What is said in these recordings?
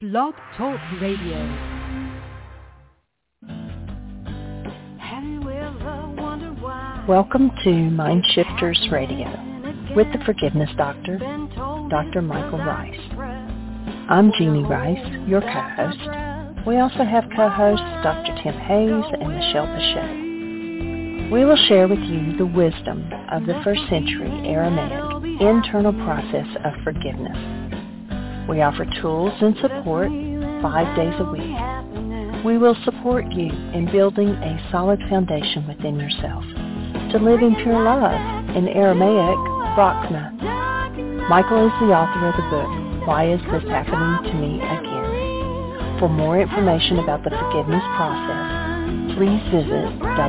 Blog Talk Radio. Welcome to Mind Shifters Radio with the Forgiveness Doctor, Dr. Michael Rice. I'm Jeannie Rice, your co-host. We also have co-hosts Dr. Tim Hayes and Michelle Pacheco. We will share with you the wisdom of the first century Aramaic internal process of forgiveness. We offer tools and support 5 days a week. We will support you in building a solid foundation within yourself to live in pure love, in Aramaic, Rachma. Michael is the author of the book, Why Is This Happening to Me Again? For more information about the forgiveness process, please visit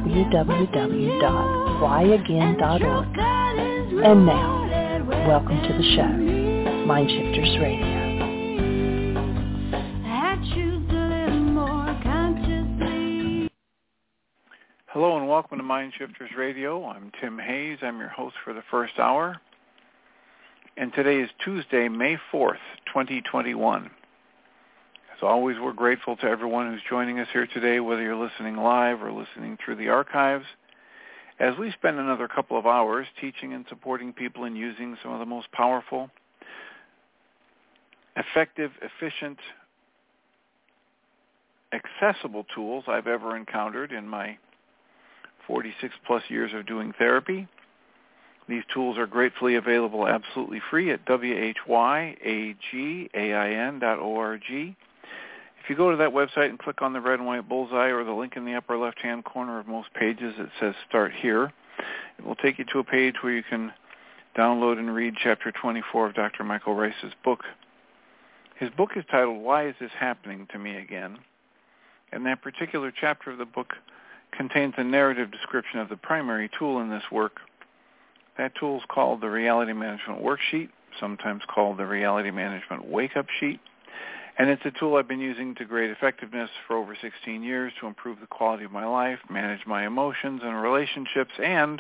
www.whyagain.org. And now, welcome to the show, Mind Shifters Radio. Hello and welcome to Mind Shifters Radio. I'm Tim Hayes. I'm your host for the first hour. And today is Tuesday, May 4th, 2021. As always, we're grateful to everyone who's joining us here today, whether you're listening live or listening through the archives, as we spend another couple of hours teaching and supporting people in using some of the most powerful, effective, efficient, accessible tools I've ever encountered in my 46-plus years of doing therapy. These tools are gratefully available absolutely free at whyagain.org. If you go to that website and click on the red and white bullseye or the link in the upper left-hand corner of most pages that says Start Here, it will take you to a page where you can download and read Chapter 24 of Dr. Michael Rice's book. His book is titled, Why Is This Happening to Me Again? And that particular chapter of the book contains a narrative description of the primary tool in this work. That tool is called the Reality Management Worksheet, sometimes called the Reality Management Wake-Up Sheet, and it's a tool I've been using to great effectiveness for over 16 years to improve the quality of my life, manage my emotions and relationships, and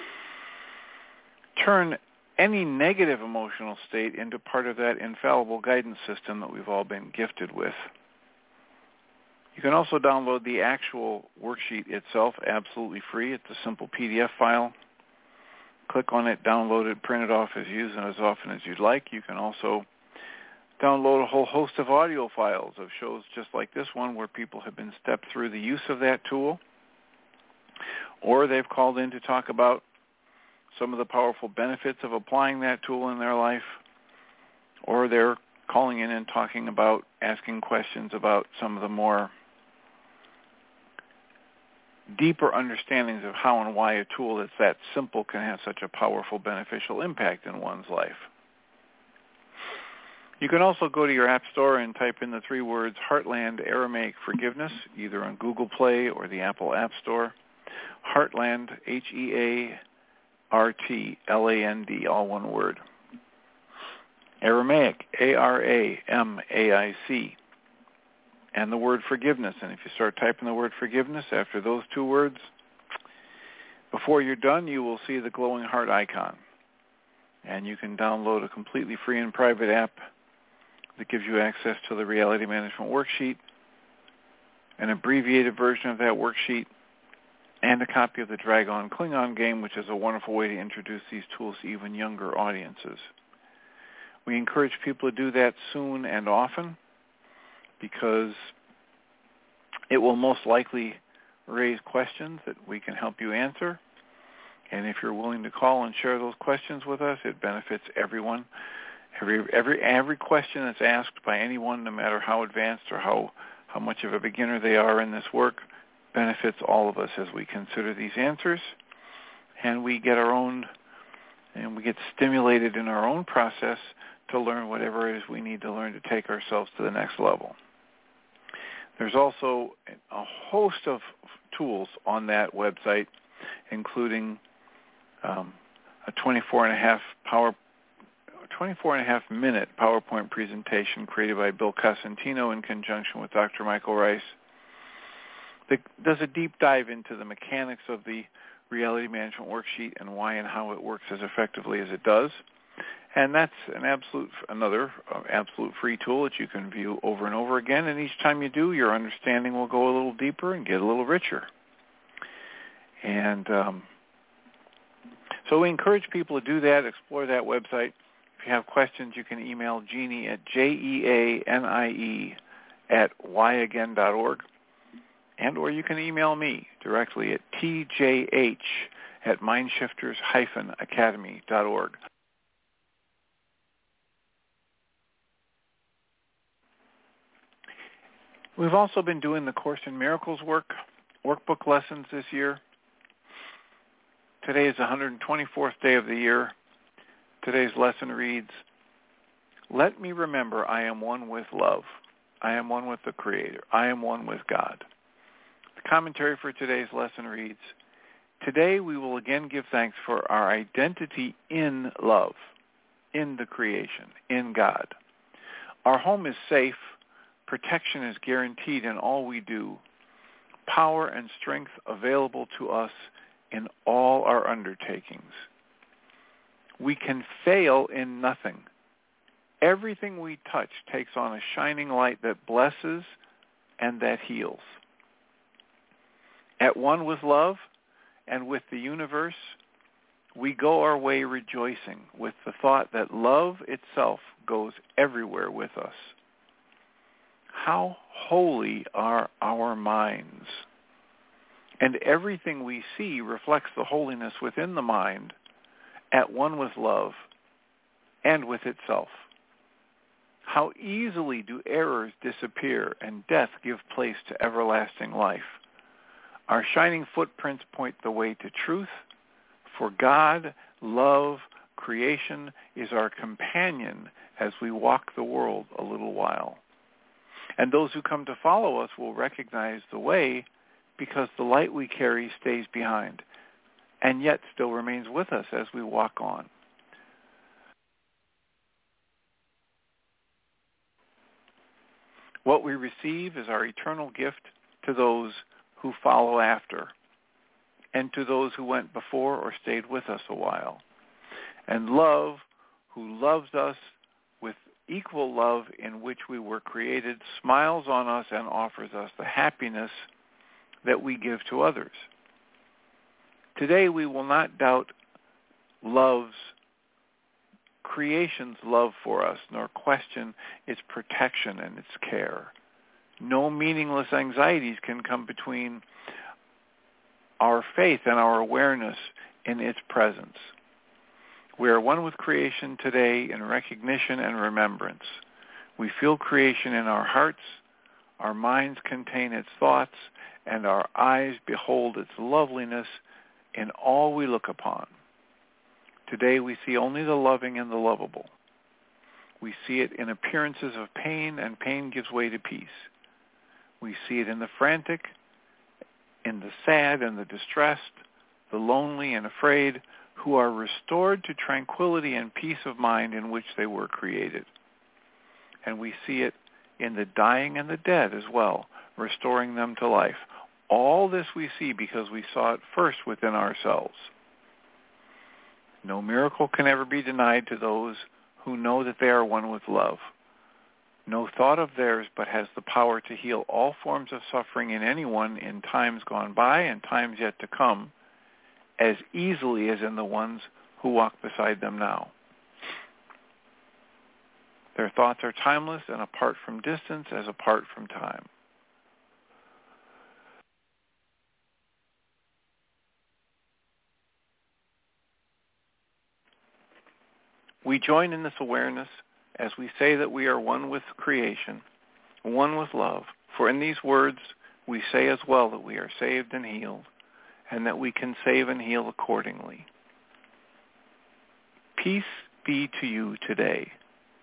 turn any negative emotional state into part of that infallible guidance system that we've all been gifted with. You can also download the actual worksheet itself absolutely free. It's a simple PDF file. Click on it, download it, print it off as often as you'd like. You can also download a whole host of audio files of shows just like this one where people have been stepped through the use of that tool, or they've called in to talk about some of the powerful benefits of applying that tool in their life, or they're calling in and talking about, asking questions about some of the more deeper understandings of how and why a tool that's that simple can have such a powerful, beneficial impact in one's life. You can also go to your app store and type in the 3 words Heartland Aramaic Forgiveness, either on Google Play or the Apple App Store. Heartland, Heartland, all one word. Aramaic, Aramaic, and the word forgiveness. And if you start typing the word forgiveness after those 2 words, before you're done, you will see the glowing heart icon. And you can download a completely free and private app that gives you access to the Reality Management Worksheet, an abbreviated version of that worksheet, and a copy of the Dragon Klingon game, which is a wonderful way to introduce these tools to even younger audiences. We encourage people to do that soon and often because it will most likely raise questions that we can help you answer. And if you're willing to call and share those questions with us, it benefits everyone. Every question that's asked by anyone, no matter how advanced or how much of a beginner they are in this work, benefits all of us as we consider these answers. And we get stimulated in our own process to learn whatever it is we need to learn to take ourselves to the next level. There's also a host of tools on that website, including a 24.5-minute PowerPoint presentation created by Bill Cosentino in conjunction with Dr. Michael Rice that does a deep dive into the mechanics of the Reality Management Worksheet and why and how it works as effectively as it does. And that's another absolute free tool that you can view over and over again. And each time you do, your understanding will go a little deeper and get a little richer. And so we encourage people to do that, explore that website. If you have questions, you can email Jeanie at jeanie@yagain.org. And or you can email me directly at tjh@mindshifters-academy.org. We've also been doing the Course in Miracles workbook lessons this year. Today is the 124th day of the year. Today's lesson reads, "Let me remember I am one with love. I am one with the Creator. I am one with God." The commentary for today's lesson reads, "Today we will again give thanks for our identity in love, in the creation, in God. Our home is safe. Protection is guaranteed in all we do. Power and strength available to us in all our undertakings. We can fail in nothing. Everything we touch takes on a shining light that blesses and that heals. At one with love and with the universe, we go our way rejoicing with the thought that love itself goes everywhere with us. How holy are our minds! And everything we see reflects the holiness within the mind, at one with love and with itself. How easily do errors disappear and death give place to everlasting life. Our shining footprints point the way to truth, for God, love, creation is our companion as we walk the world a little while. And those who come to follow us will recognize the way because the light we carry stays behind and yet still remains with us as we walk on. What we receive is our eternal gift to those who follow after and to those who went before or stayed with us a while. And love, who loves us with equal love in which we were created, smiles on us and offers us the happiness that we give to others. Today we will not doubt creation's love for us, nor question its protection and its care. No meaningless anxieties can come between our faith and our awareness in its presence. We are one with creation today in recognition and remembrance. We feel creation in our hearts, our minds contain its thoughts, and our eyes behold its loveliness in all we look upon. Today we see only the loving and the lovable. We see it in appearances of pain, and pain gives way to peace. We see it in the frantic, in the sad and the distressed, the lonely and afraid, who are restored to tranquility and peace of mind in which they were created. And we see it in the dying and the dead as well, restoring them to life. All this we see because we saw it first within ourselves. No miracle can ever be denied to those who know that they are one with love. No thought of theirs but has the power to heal all forms of suffering in anyone in times gone by and times yet to come, as easily as in the ones who walk beside them now. Their thoughts are timeless and apart from distance as apart from time. We join in this awareness as we say that we are one with creation, one with love. For in these words we say as well that we are saved and healed, and that we can save and heal accordingly. Peace be to you today.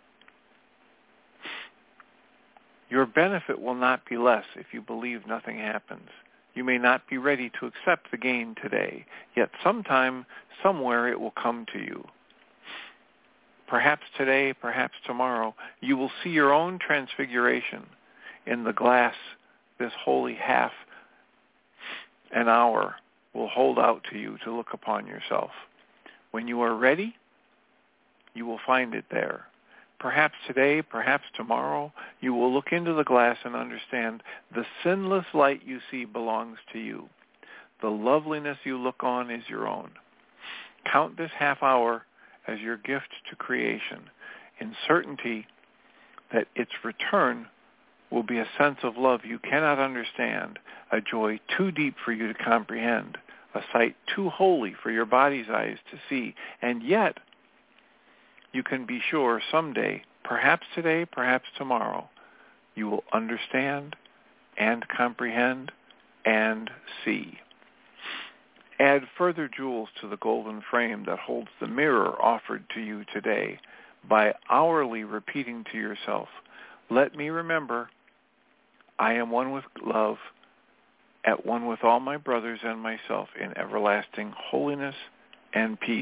Your benefit will not be less if you believe nothing happens. You may not be ready to accept the gain today, yet sometime, somewhere it will come to you. Perhaps today, perhaps tomorrow, you will see your own transfiguration in the glass this holy half an hour will hold out to you to look upon yourself. When you are ready, you will find it there. Perhaps today, perhaps tomorrow, you will look into the glass and understand the sinless light you see belongs to you. The loveliness you look on is your own. Count this half hour as your gift to creation, in certainty that its return will be a sense of love you cannot understand, a joy too deep for you to comprehend, a sight too holy for your body's eyes to see, and yet you can be sure someday, perhaps today, perhaps tomorrow, you will understand and comprehend and see. Add further jewels to the golden frame that holds the mirror offered to you today by hourly repeating to yourself, let me remember, I am one with love, at one with all my brothers and myself in everlasting holiness and peace.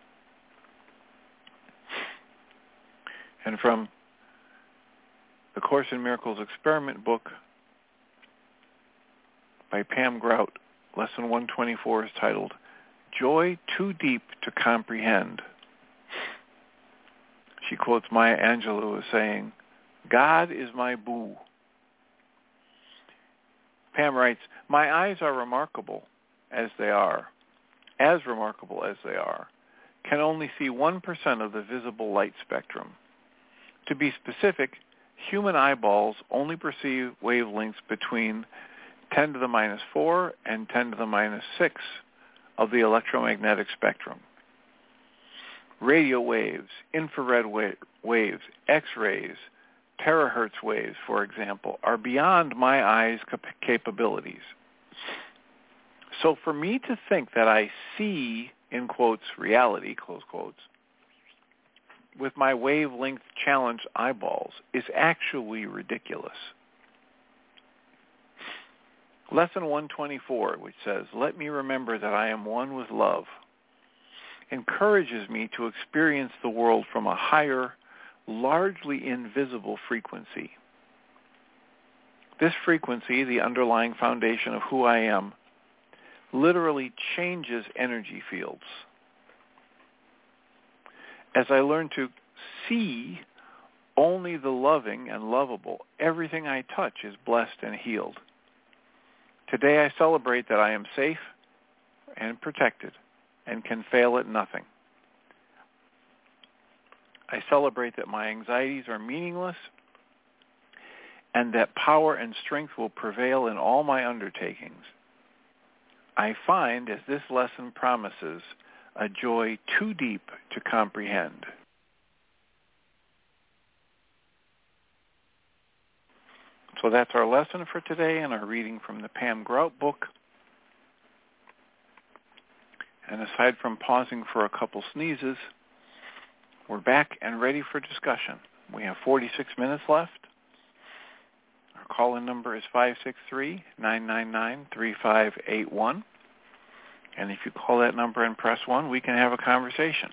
And from the Course in Miracles Experiment book by Pam Grout, Lesson 124 is titled, Joy Too Deep to Comprehend. She quotes Maya Angelou as saying, God is my boo. Pam writes, my eyes are remarkable as they are, can only see 1% of the visible light spectrum. To be specific, human eyeballs only perceive wavelengths between 10 to the minus 4 and 10 to the minus 6 of the electromagnetic spectrum. Radio waves, infrared waves, X-rays, terahertz waves, for example, are beyond my eye's capabilities. So for me to think that I see, in quotes, reality, close quotes, with my wavelength-challenged eyeballs is actually ridiculous. Lesson 124, which says, let me remember that I am one with love, encourages me to experience the world from a higher, largely invisible frequency. This frequency, the underlying foundation of who I am, literally changes energy fields. As I learn to see only the loving and lovable, everything I touch is blessed and healed. Today I celebrate that I am safe and protected and can fail at nothing. I celebrate that my anxieties are meaningless and that power and strength will prevail in all my undertakings. I find, as this lesson promises, a joy too deep to comprehend. So that's our lesson for today and our reading from the Pam Grout book. And aside from pausing for a couple sneezes, we're back and ready for discussion. We have 46 minutes left. Our call-in number is 563-999-3581. And if you call that number and press 1, we can have a conversation.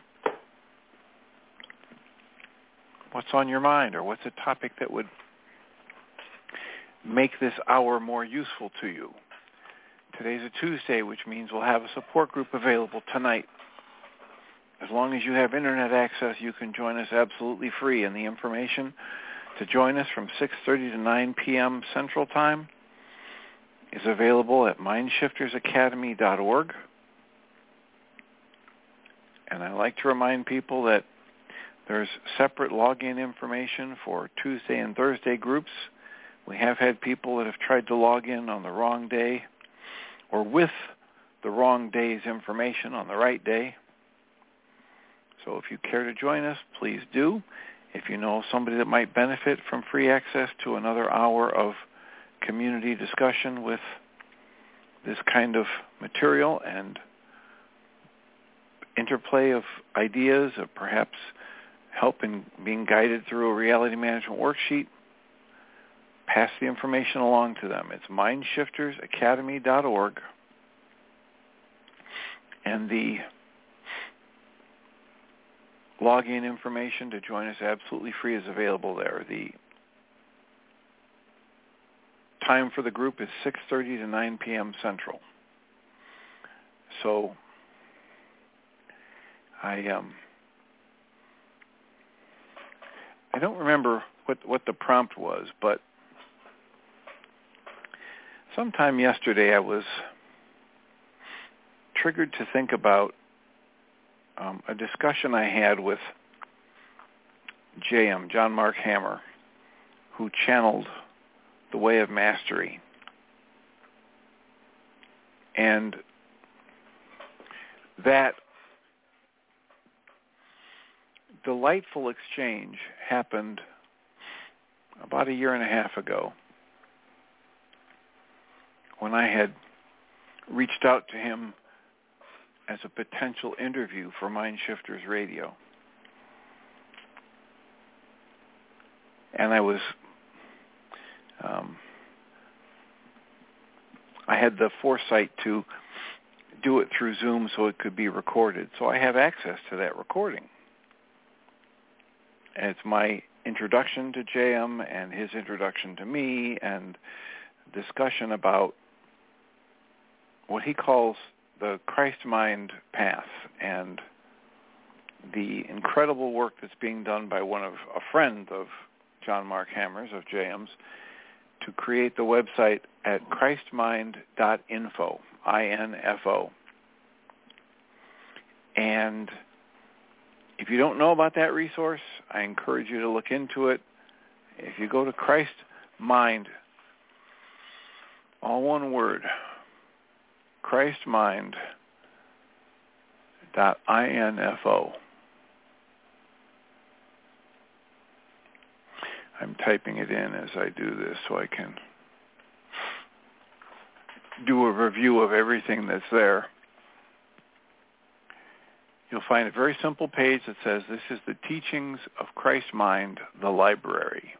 What's on your mind, or what's a topic that would make this hour more useful to you? Today's a Tuesday, which means we'll have a support group available tonight. As long as you have internet access, you can join us absolutely free, and the information to join us from 6:30 to 9 p.m. Central Time is available at mindshiftersacademy.org. And I like to remind people that there's separate login information for Tuesday and Thursday groups. We have had people that have tried to log in on the wrong day or with the wrong day's information on the right day. So if you care to join us, please do. If you know somebody that might benefit from free access to another hour of community discussion with this kind of material and interplay of ideas, or perhaps help in being guided through a reality management worksheet, pass the information along to them. It's mindshiftersacademy.org. And the login information to join us absolutely free is available there. The time for the group is 6:30 to 9 p.m. Central. So I I don't remember what the prompt was, but sometime yesterday I was triggered to think about a discussion I had with JM, John Mark Hammer, who channeled The Way of Mastery. And that delightful exchange happened about a year and a half ago when I had reached out to him as a potential interview for Mindshifters Radio. And I was, I had the foresight to do it through Zoom so it could be recorded. So I have access to that recording. And it's my introduction to JM and his introduction to me and discussion about what he calls the Christ Mind path and the incredible work that's being done by a friend of John Mark Hammer's, of JM's, to create the website at christmind.info, I-N-F-O. And if you don't know about that resource, I encourage you to look into it. If you go to Christ Mind, all one word, christmind.info. I'm typing it in as I do this so I can do a review of everything that's there. You'll find a very simple page that says, "This is the teachings of Christ Mind, the library."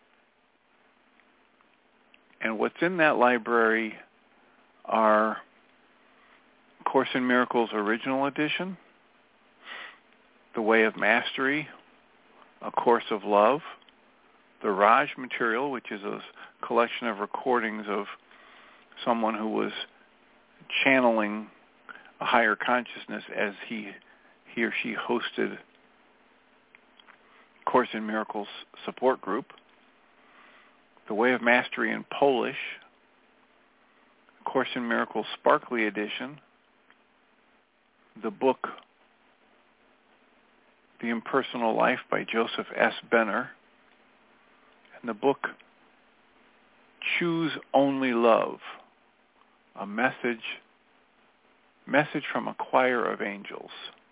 And what's in that library are Course in Miracles Original Edition, The Way of Mastery, A Course of Love, the Raj material, which is a collection of recordings of someone who was channeling a higher consciousness as he or she hosted Course in Miracles support group, The Way of Mastery in Polish, Course in Miracles Sparkly Edition, the book The Impersonal Life by Joseph S. Benner, and the book Choose Only Love, a message from a choir of angels.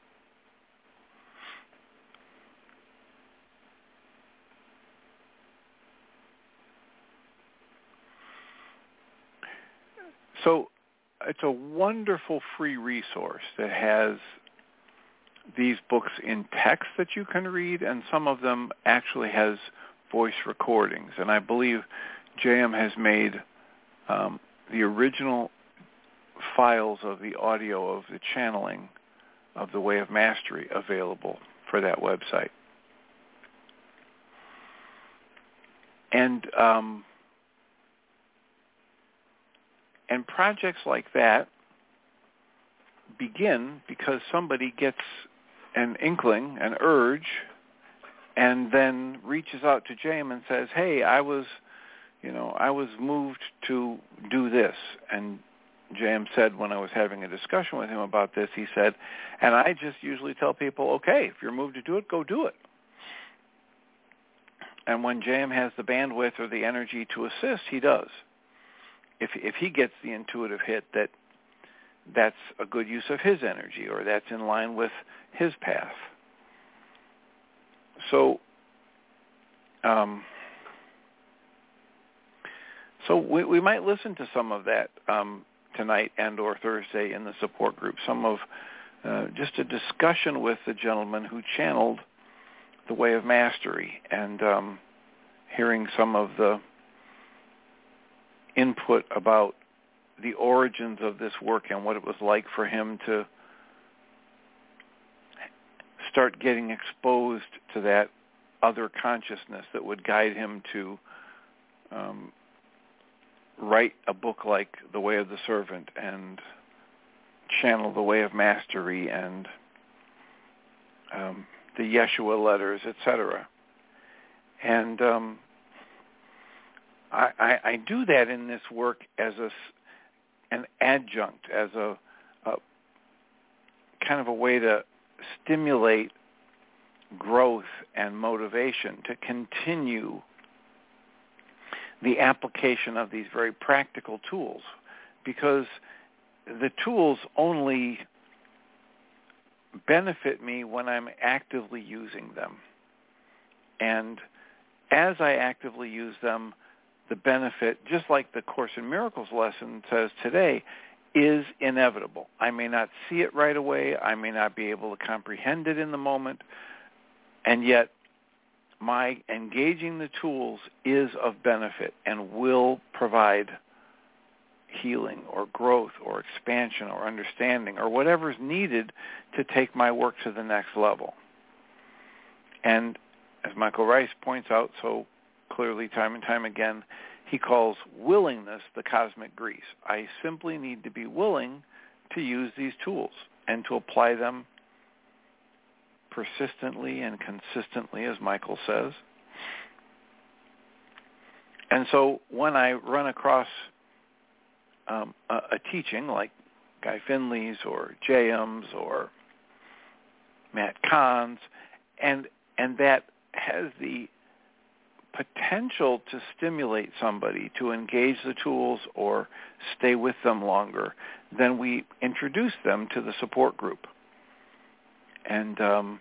So it's a wonderful free resource that has these books in text that you can read, and some of them actually has voice recordings. And I believe JM has made the original files of the audio of the channeling of The Way of Mastery available for that website. And projects like that begin because somebody gets an inkling, an urge, and then reaches out to JM and says, "Hey, I was moved to do this." And JM said, when I was having a discussion with him about this, he said, "And I just usually tell people, okay, if you're moved to do it, go do it." And when JM has the bandwidth or the energy to assist, he does. If he gets the intuitive hit that that's a good use of his energy or that's in line with his path. So we might listen to some of that tonight and or Thursday in the support group, some of just a discussion with the gentleman who channeled The Way of Mastery, and hearing some of the input about the origins of this work and what it was like for him to start getting exposed to that other consciousness that would guide him to write a book like The Way of the Servant and channel The Way of Mastery and the Yeshua letters, etc. And I do that in this work as an adjunct, as a kind of a way to stimulate growth and motivation to continue the application of these very practical tools, because the tools only benefit me when I'm actively using them. And as I actively use them, the benefit, just like the Course in Miracles lesson says today, is inevitable. I may not see it right away. I may not be able to comprehend it in the moment. And yet, my engaging the tools is of benefit and will provide healing or growth or expansion or understanding or whatever is needed to take my work to the next level. And as Michael Rice points out so clearly time and time again, he calls willingness the cosmic grease. I simply need to be willing to use these tools and to apply them persistently and consistently, as Michael says. And so when I run across a teaching like Guy Finley's or J.M.'s or Matt Kahn's, and that has the potential to stimulate somebody to engage the tools or stay with them longer, then we introduce them to the support group. And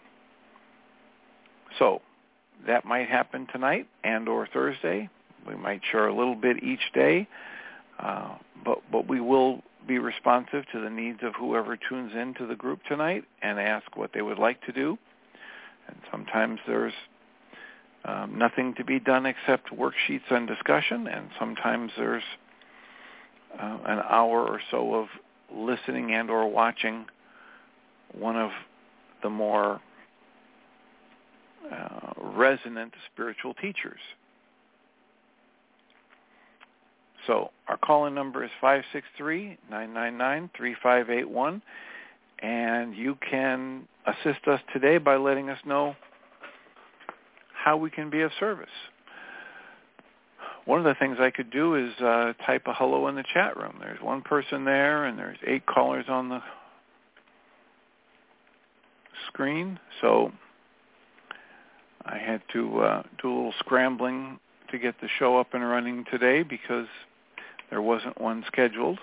so that might happen tonight and or Thursday. We might share a little bit each day, but we will be responsive to the needs of whoever tunes into the group tonight and ask what they would like to do. And sometimes there's nothing to be done except worksheets and discussion, and sometimes there's an hour or so of listening and or watching one of the more resonant spiritual teachers. So our call-in number is 563-999-3581, and you can assist us today by letting us know how we can be of service. One of the things I could do is type a hello in the chat room. There's one person there, and there's 8 callers on the screen, so I had to do a little scrambling to get the show up and running today because there wasn't one scheduled.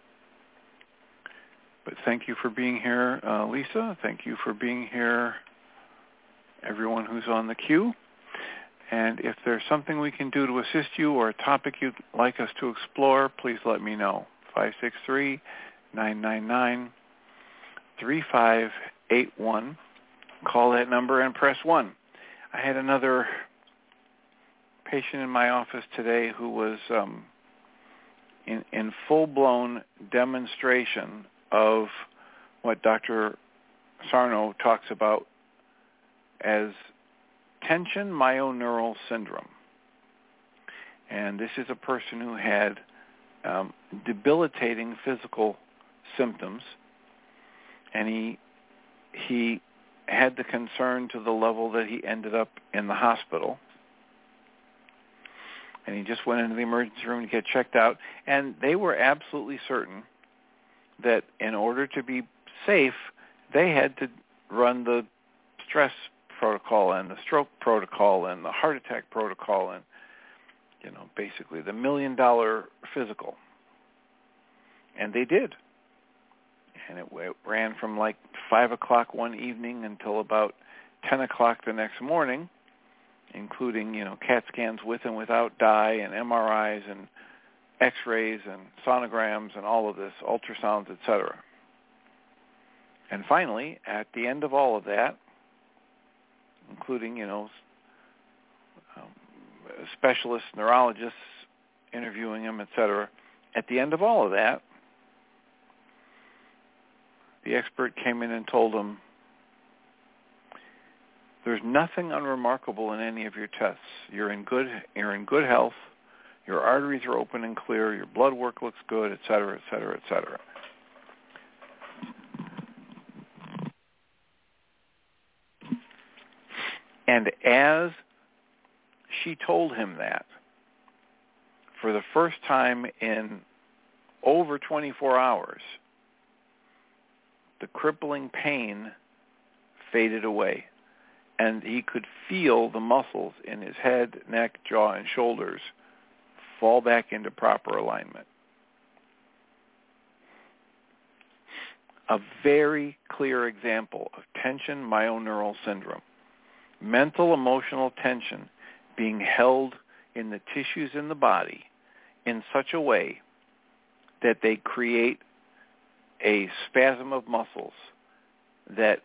But thank you for being here, Lisa. Thank you for being here, everyone who's on the queue. And if there's something we can do to assist you or a topic you'd like us to explore, please let me know. 563-999-3581. Call that number and press 1. I had another patient in my office today who was in full-blown demonstration of what Dr. Sarno talks about as tension myoneural syndrome. And this is a person who had debilitating physical symptoms, and he had the concern to the level that he ended up in the hospital. And he just went into the emergency room to get checked out, and they were absolutely certain that in order to be safe, they had to run the stress protocol and the stroke protocol and the heart attack protocol and, basically the $1 million physical. And they did. And it ran from like 5 o'clock one evening until about 10 o'clock the next morning, including, CAT scans with and without dye and MRIs and X-rays and sonograms and all of this, ultrasounds, etc. And finally, at the end of all of that, including, specialists, neurologists interviewing him, etc., at the end of all of that, the expert came in and told him, there's nothing unremarkable in any of your tests. You're in good health. Your arteries are open and clear. Your blood work looks good, et cetera, et cetera, et cetera. And as she told him that, for the first time in over 24 hours, the crippling pain faded away, and he could feel the muscles in his head, neck, jaw, and shoulders fall back into proper alignment. A very clear example of tension myoneural syndrome. Mental, emotional tension being held in the tissues in the body in such a way that they create a spasm of muscles that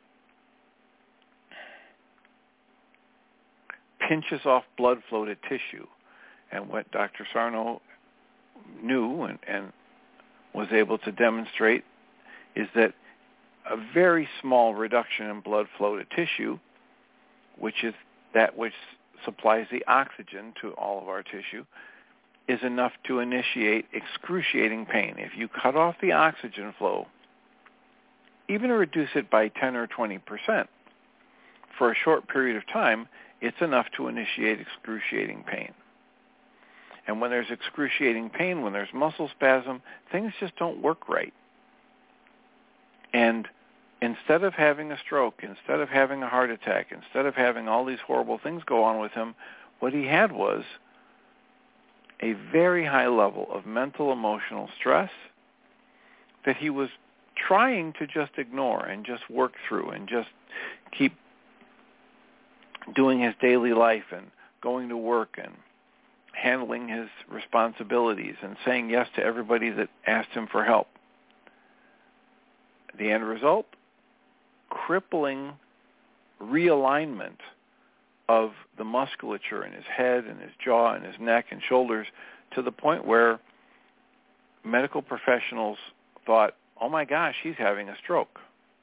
pinches off blood flow to tissue. And what Dr. Sarno knew and was able to demonstrate is that a very small reduction in blood flow to tissue, which is that which supplies the oxygen to all of our tissue, is enough to initiate excruciating pain. If you cut off the oxygen flow, even to reduce it by 10 or 20% for a short period of time, it's enough to initiate excruciating pain. And when there's excruciating pain, when there's muscle spasm, things just don't work right. And instead of having a stroke, instead of having a heart attack, instead of having all these horrible things go on with him, what he had was a very high level of mental, emotional stress that he was trying to just ignore and just work through and just keep doing his daily life and going to work and handling his responsibilities and saying yes to everybody that asked him for help. The end result? Crippling realignment of the musculature in his head and his jaw and his neck and shoulders, to the point where medical professionals thought, oh my gosh, he's having a stroke.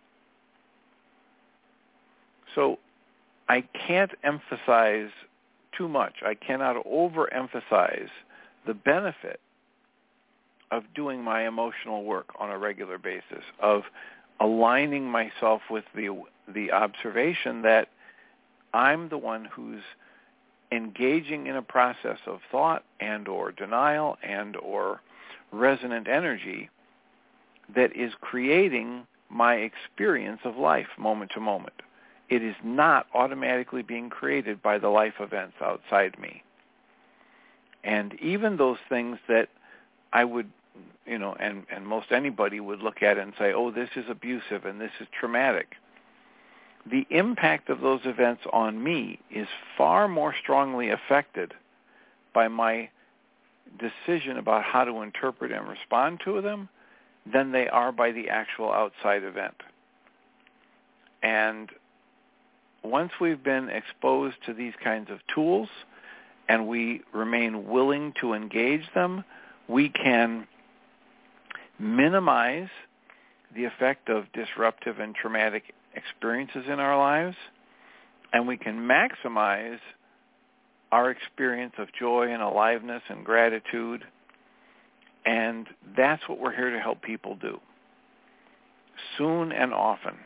So I can't emphasize too much. I cannot overemphasize the benefit of doing my emotional work on a regular basis, of aligning myself with the observation that I'm the one who's engaging in a process of thought and or denial and or resonant energy that is creating my experience of life moment to moment. It is not automatically being created by the life events outside me. And even those things that I would, and most anybody would look at and say, oh, this is abusive and this is traumatic. The impact of those events on me is far more strongly affected by my decision about how to interpret and respond to them than they are by the actual outside event. And once we've been exposed to these kinds of tools and we remain willing to engage them, we can minimize the effect of disruptive and traumatic experiences in our lives, and we can maximize our experience of joy and aliveness and gratitude. And that's what we're here to help people do, soon and often.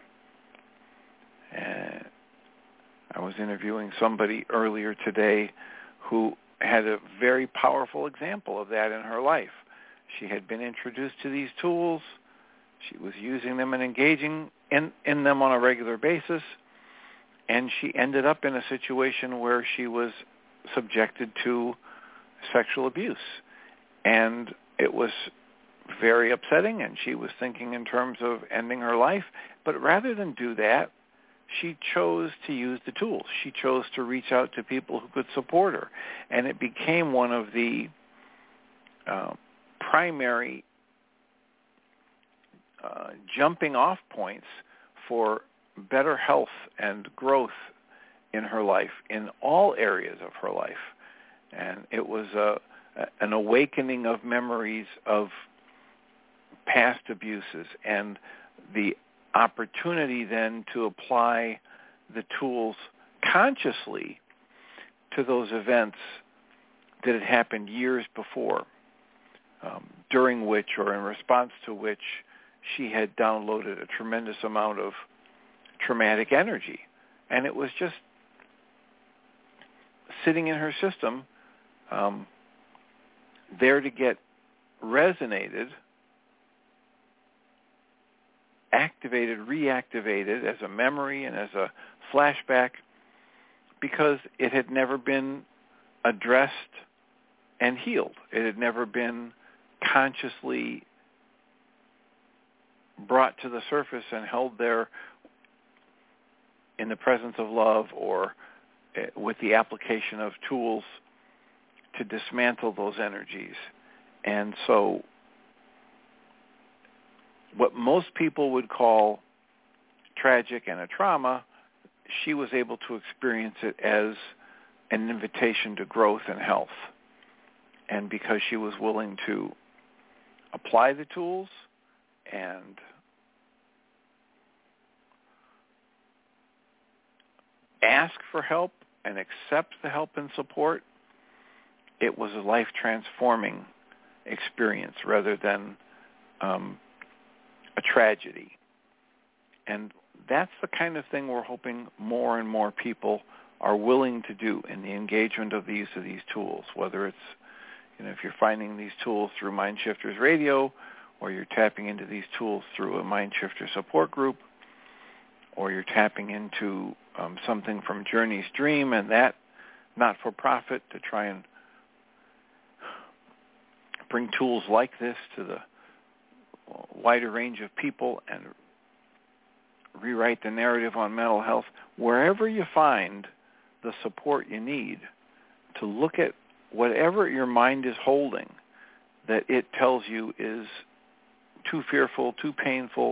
I was interviewing somebody earlier today who had a very powerful example of that in her life. She had been introduced to these tools. She was using them and engaging in them on a regular basis, and she ended up in a situation where she was subjected to sexual abuse. And it was very upsetting, and she was thinking in terms of ending her life. But rather than do that, she chose to use the tools. She chose to reach out to people who could support her. And it became one of the primary jumping off points for better health and growth in her life, in all areas of her life. And it was an awakening of memories of past abuses and the opportunity then to apply the tools consciously to those events that had happened years before, during which or in response to which she had downloaded a tremendous amount of traumatic energy. And it was just sitting in her system, there to get resonated, activated, reactivated as a memory and as a flashback, because it had never been addressed and healed. It had never been consciously brought to the surface and held there in the presence of love or with the application of tools to dismantle those energies. And so what most people would call tragic and a trauma, she was able to experience it as an invitation to growth and health. And because she was willing to apply the tools and ask for help and accept the help and support, it was a life-transforming experience rather than a tragedy. And that's the kind of thing we're hoping more and more people are willing to do in the engagement of the use of these tools, whether it's, if you're finding these tools through Mind Shifters Radio, or you're tapping into these tools through a Mind Shifter support group, or you're tapping into something from Journey's Dream and that not-for-profit to try and bring tools like this to the wider range of people and rewrite the narrative on mental health. Wherever you find the support you need, to look at whatever your mind is holding that it tells you is too fearful, too painful,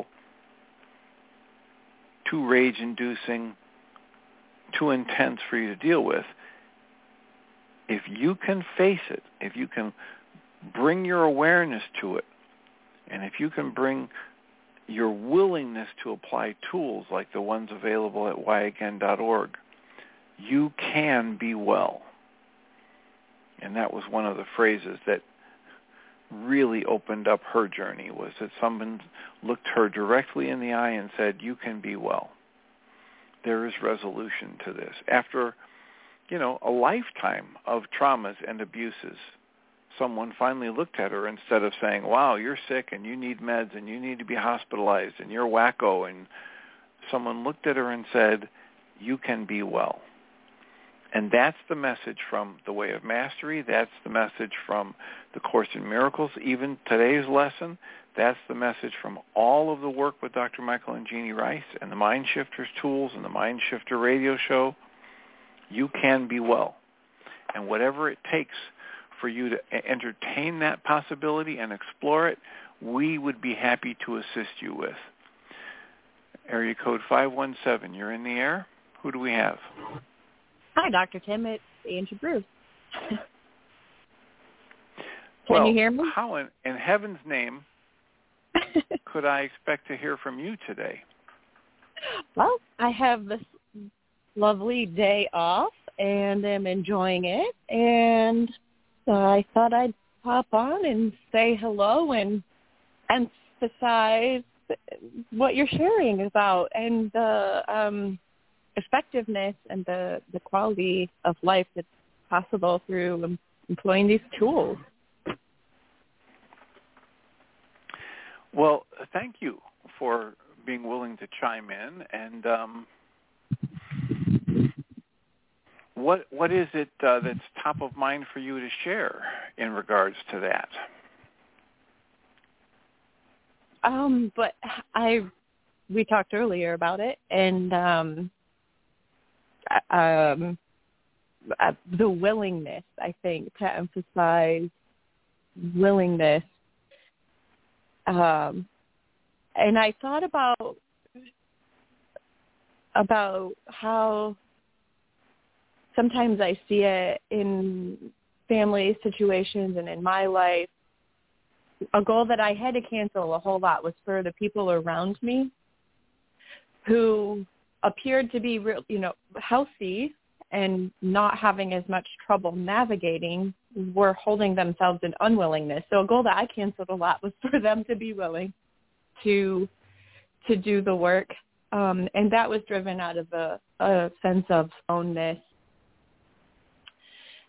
too rage-inducing, too intense for you to deal with. If you can face it, if you can bring your awareness to it, and if you can bring your willingness to apply tools like the ones available at whyagain.org, you can be well. And that was one of the phrases that really opened up her journey, was that someone looked her directly in the eye and said, you can be well. There is resolution to this. After, a lifetime of traumas and abuses, someone finally looked at her, instead of saying, wow, you're sick and you need meds and you need to be hospitalized and you're wacko, and someone looked at her and said, you can be well. And that's the message from The Way of Mastery. That's the message from the Course in Miracles. Even today's lesson, that's the message from all of the work with Dr. Michael and Jeannie Rice and the Mind Shifters tools and the Mind Shifter radio show. You can be well. And whatever it takes for you to entertain that possibility and explore it, we would be happy to assist you with. Area code 517, you're in the air. Who do we have? Hi, Dr. Tim. It's Angie Bruce. Can you hear me? How in heaven's name could I expect to hear from you today? Well, I have this lovely day off and am enjoying it, and I thought I'd pop on and say hello and emphasize what you're sharing about and the effectiveness and the quality of life that's possible through employing these tools. Well, thank you for being willing to chime in. And what is it that's top of mind for you to share in regards to that? But we talked earlier about it, and the willingness, I think, to emphasize willingness. And I thought about how sometimes I see it in family situations and in my life. A goal that I had to cancel a whole lot was for the people around me who appeared to be real, healthy and not having as much trouble navigating, were holding themselves in unwillingness. So a goal that I canceled a lot was for them to be willing to do the work. And that was driven out of a sense of ownness.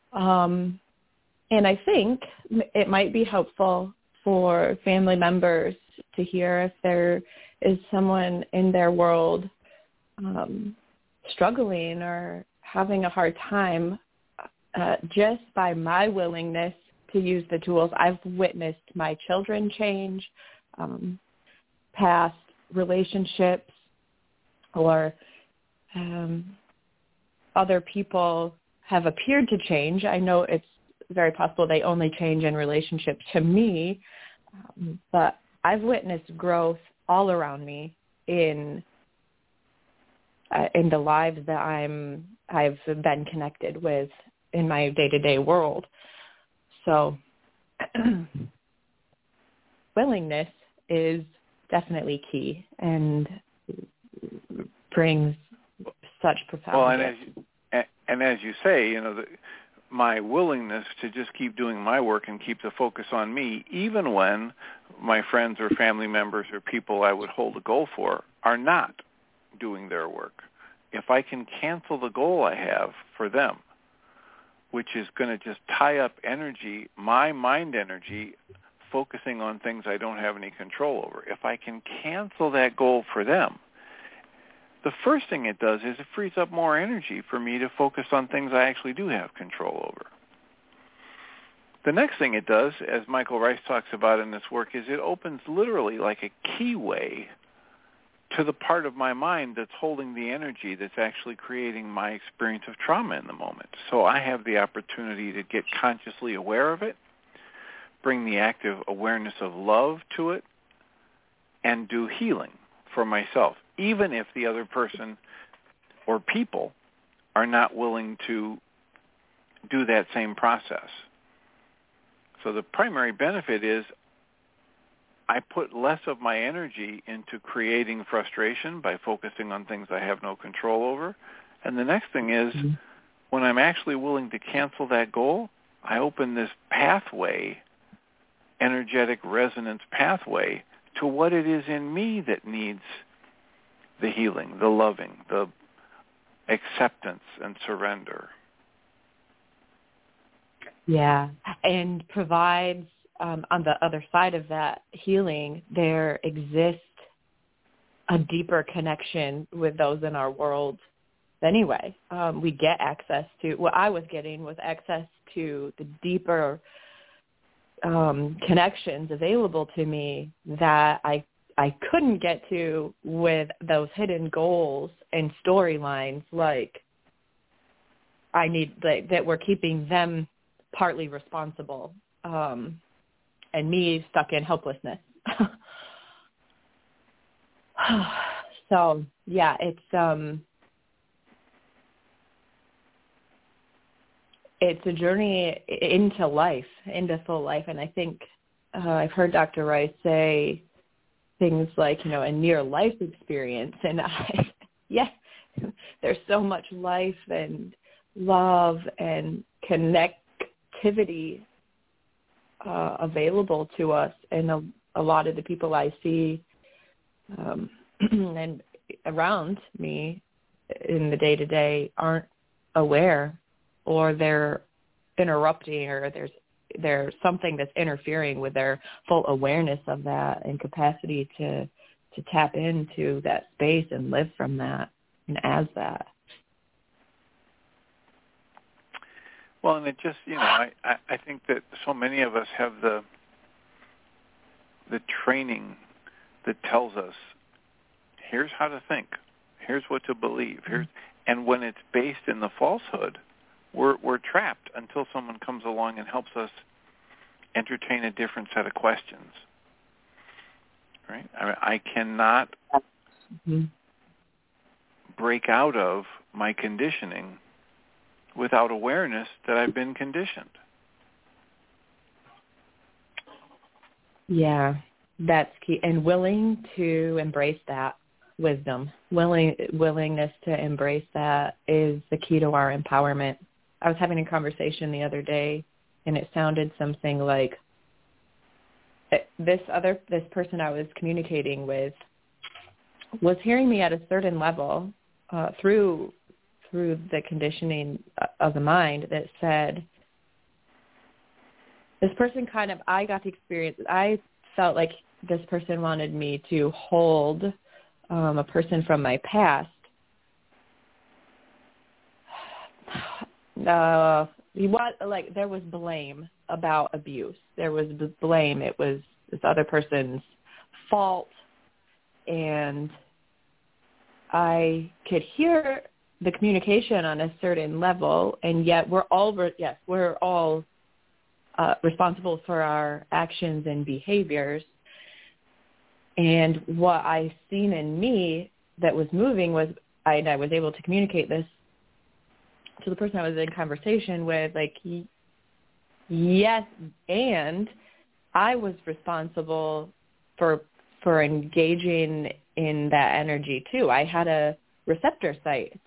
And I think it might be helpful for family members to hear if there is someone in their world struggling or having a hard time, just by my willingness to use the tools. I've witnessed my children change, past relationships, or other people have appeared to change. I know it's very possible they only change in relationship to me, but I've witnessed growth all around me in the lives that I've been connected with in my day-to-day world. So willingness is definitely key and brings such profound gifts. And as you say, my willingness to just keep doing my work and keep the focus on me, even when my friends or family members or people I would hold a goal for are not doing their work. If I can cancel the goal I have for them, which is going to just tie up energy, my mind energy, focusing on things I don't have any control over, if I can cancel that goal for them, the first thing it does is it frees up more energy for me to focus on things I actually do have control over. The next thing it does, as Michael Rice talks about in this work, is it opens literally like a keyway to the part of my mind that's holding the energy that's actually creating my experience of trauma in the moment. So I have the opportunity to get consciously aware of it, bring the active awareness of love to it, and do healing for myself, even if the other person or people are not willing to do that same process. So the primary benefit is I put less of my energy into creating frustration by focusing on things I have no control over. And the next thing is, when I'm actually willing to cancel that goal, I open this pathway, energetic resonance pathway, to what it is in me that needs the healing, the loving, the acceptance and surrender. Yeah, and provides, on the other side of that healing, there exists a deeper connection with those in our world anyway. We get access to, what I was getting was access to the deeper connections available to me that I couldn't get to with those hidden goals and storylines, like I need, that were keeping them partly responsible, and me stuck in helplessness. So yeah, it's a journey into life, into full life. And I think I've heard Dr. Rice say things like, a near life experience. And there's so much life and love and connectivity available to us. And a lot of the people I see and around me in the day-to-day aren't aware, or they're interrupting, or there's something that's interfering with their full awareness of that and capacity to tap into that space and live from that and as that. Well, and it just, I think that so many of us have the training that tells us, here's how to think, here's what to believe, and when it's based in the falsehood, we're trapped until someone comes along and helps us entertain a different set of questions. Right? I cannot break out of my conditioning without awareness that I've been conditioned. Yeah, that's key. And willing to embrace that wisdom, willingness to embrace that is the key to our empowerment. I was having a conversation the other day, and it sounded something like this person I was communicating with was hearing me at a certain level through the conditioning of the mind that said, this person I got to experience, I felt like this person wanted me to hold a person from my past. There was blame about abuse. There was blame. It was this other person's fault. And I could hear the communication on a certain level, and yet we're all responsible for our actions and behaviors. And what I seen in me that was moving was I was able to communicate this to the person I was in conversation with, like, yes, and I was responsible for engaging in that energy too. I had a receptor site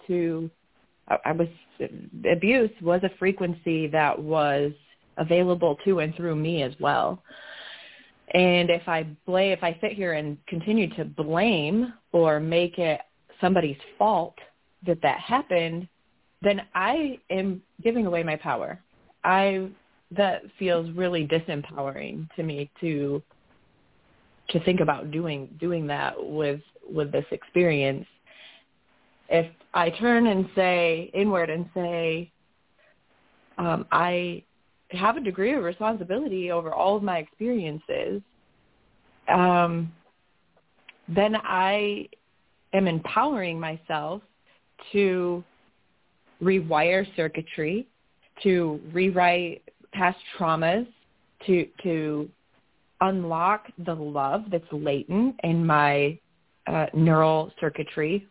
abuse was a frequency that was available to and through me as well. And if I sit here and continue to blame or make it somebody's fault that happened, then I am giving away my power. That feels really disempowering to me to think about doing that with this experience. If I turn and say inward and say, I have a degree of responsibility over all of my experiences, then I am empowering myself to rewire circuitry, to rewrite past traumas, to unlock the love that's latent in my neural circuitry,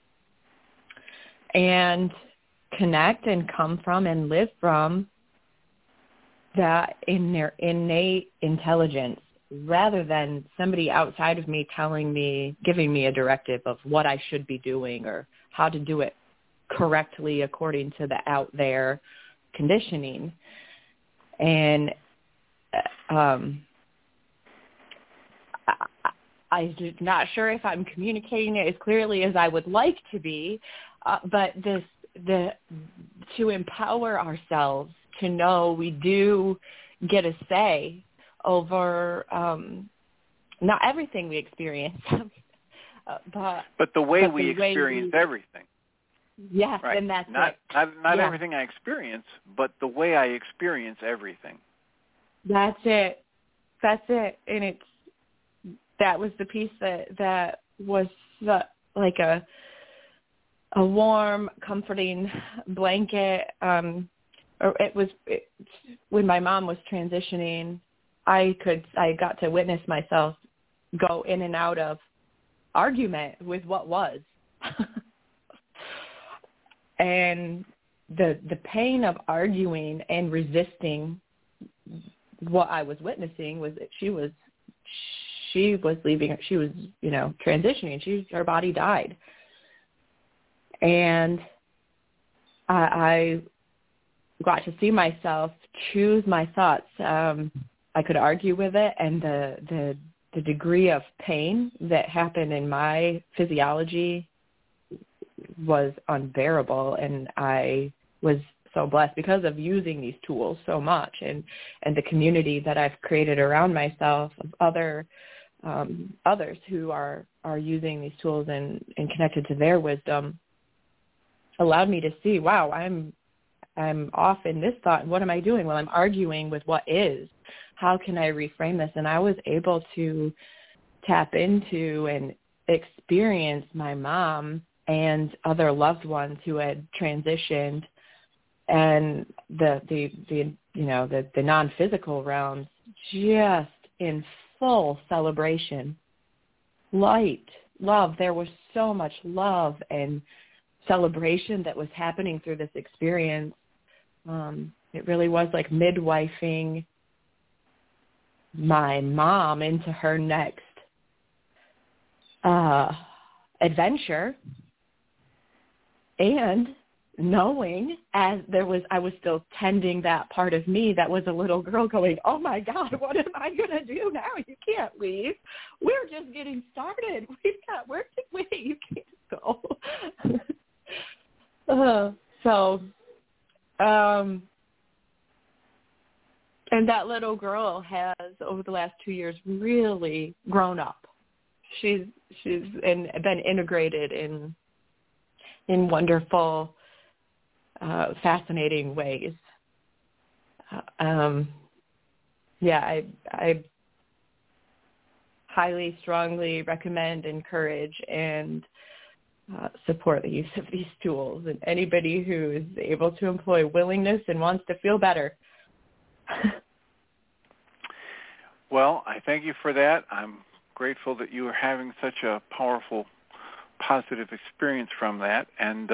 and connect and come from and live from that innate intelligence, rather than somebody outside of me giving me a directive of what I should be doing or how to do it correctly according to the out there conditioning. And I'm not sure if I'm communicating it as clearly as I would like to be, but to empower ourselves to know we do get a say over not everything we experience, but the way we experience everything. Yes, right. And that's not it. Not everything I experience, but the way I experience everything. That's it. And that was the piece that was like a warm, comforting blanket. When my mom was transitioning, I got to witness myself go in and out of argument with what was. And the pain of arguing and resisting what I was witnessing was that she was leaving. She was, transitioning. Her body died. And I got to see myself choose my thoughts. I could argue with it, and the degree of pain that happened in my physiology was unbearable, and I was so blessed because of using these tools so much, and the community that I've created around myself of others who are using these tools and connected to their wisdom allowed me to see, wow, I'm off in this thought. What am I doing? Well, I'm arguing with what is. How can I reframe this? And I was able to tap into and experience my mom and other loved ones who had transitioned, and the non-physical realms just in full celebration, light, love. There was so much love and celebration that was happening through this experience. It really was like midwifing my mom into her next adventure, and knowing I was still tending that part of me that was a little girl going, oh my God, what am I going to do now? You can't leave. We're just getting started. We've got work to wait. You can't go. And that little girl has, over the last 2 years, really grown up. She's been integrated in wonderful, fascinating ways. I highly, strongly recommend, encourage, and support the use of these tools. And anybody who is able to employ willingness and wants to feel better. Well, I thank you for that. I'm grateful that you are having such a powerful, positive experience from that, and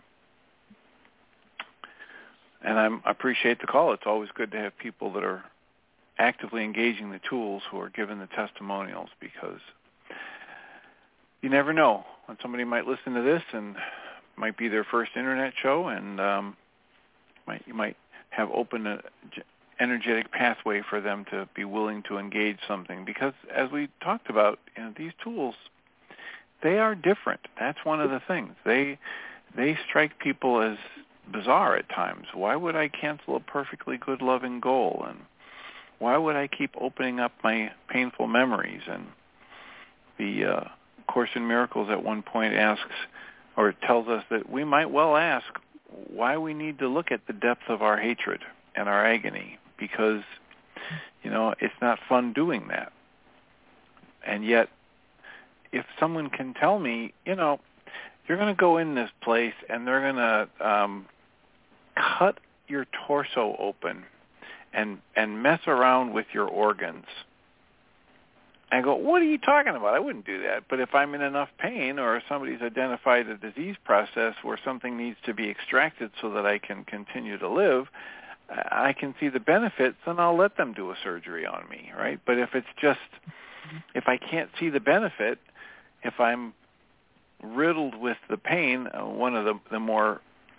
I appreciate the call. It's always good to have people that are actively engaging the tools who are giving the testimonials, because you never know when somebody might listen to this and might be their first internet show, and you might have opened an energetic pathway for them to be willing to engage something. Because as we talked about, these tools, they are different. That's one of the things. They strike people as bizarre at times. Why would I cancel a perfectly good, loving goal? And why would I keep opening up my painful memories? And the Course in Miracles at one point asks, or tells us, that we might well ask why we need to look at the depth of our hatred and our agony, because, it's not fun doing that. And yet, if someone can tell me, you're going to go in this place and they're going to cut your torso open and mess around with your organs, I go, what are you talking about? I wouldn't do that. But if I'm in enough pain, or if somebody's identified a disease process where something needs to be extracted so that I can continue to live, I can see the benefits, and I'll let them do a surgery on me, right? But if I can't see the benefit, if I'm riddled with the pain, one of the more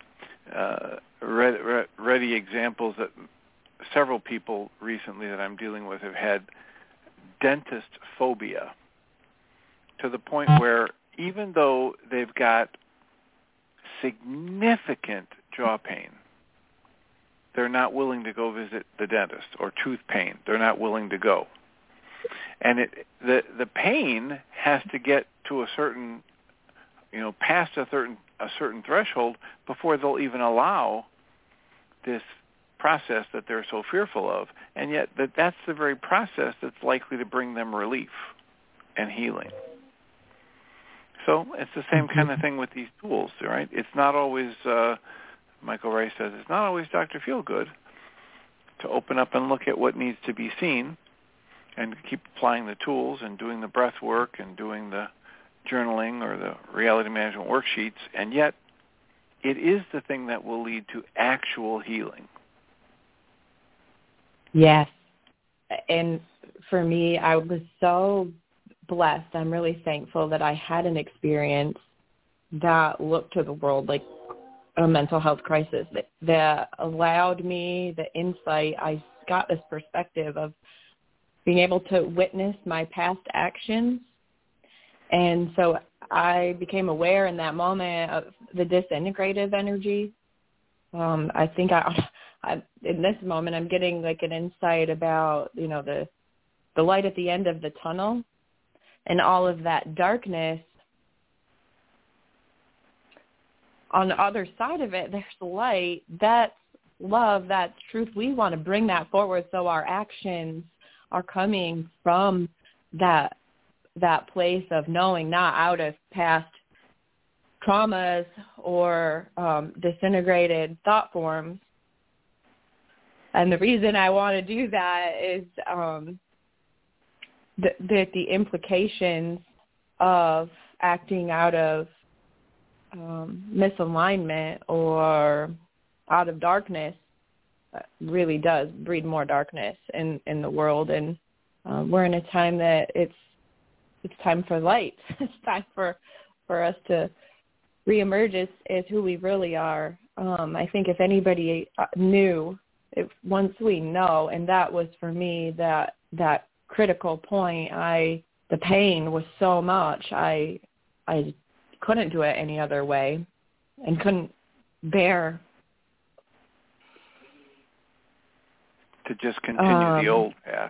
ready examples that several people recently that I'm dealing with have had dentist phobia, to the point where even though they've got significant jaw pain, they're not willing to go visit the dentist, or tooth pain. They're not willing to go. And the pain has to get to a certain, past a certain threshold before they'll even allow this process that they're so fearful of. And yet that's the very process that's likely to bring them relief and healing. So it's the same kind of thing with these tools, right? It's not always, Michael Rice says, it's not always Dr. Feelgood to open up and look at what needs to be seen, and keep applying the tools and doing the breath work and doing the journaling or the reality management worksheets, and yet it is the thing that will lead to actual healing. Yes. And for me, I was so blessed. I'm really thankful that I had an experience that looked to the world like a mental health crisis, that allowed me the insight. I got this perspective of being able to witness my past actions. And so I became aware in that moment of the disintegrative energy. I think in this moment, I'm getting like an insight about, the light at the end of the tunnel, and all of that darkness. On the other side of it, there's light. That's love. That's truth. We want to bring that forward, so our actions are coming from that place of knowing, not out of past traumas or disintegrated thought forms. And the reason I want to do that is that the implications of acting out of misalignment or out of darkness really does breed more darkness in the world. And we're in a time that it's time for light. It's time for us to reemerge as who we really are. I think if anybody knew, once we know, and that was for me that critical point, the pain was so much, I couldn't do it any other way, and couldn't bear To just continue the old path.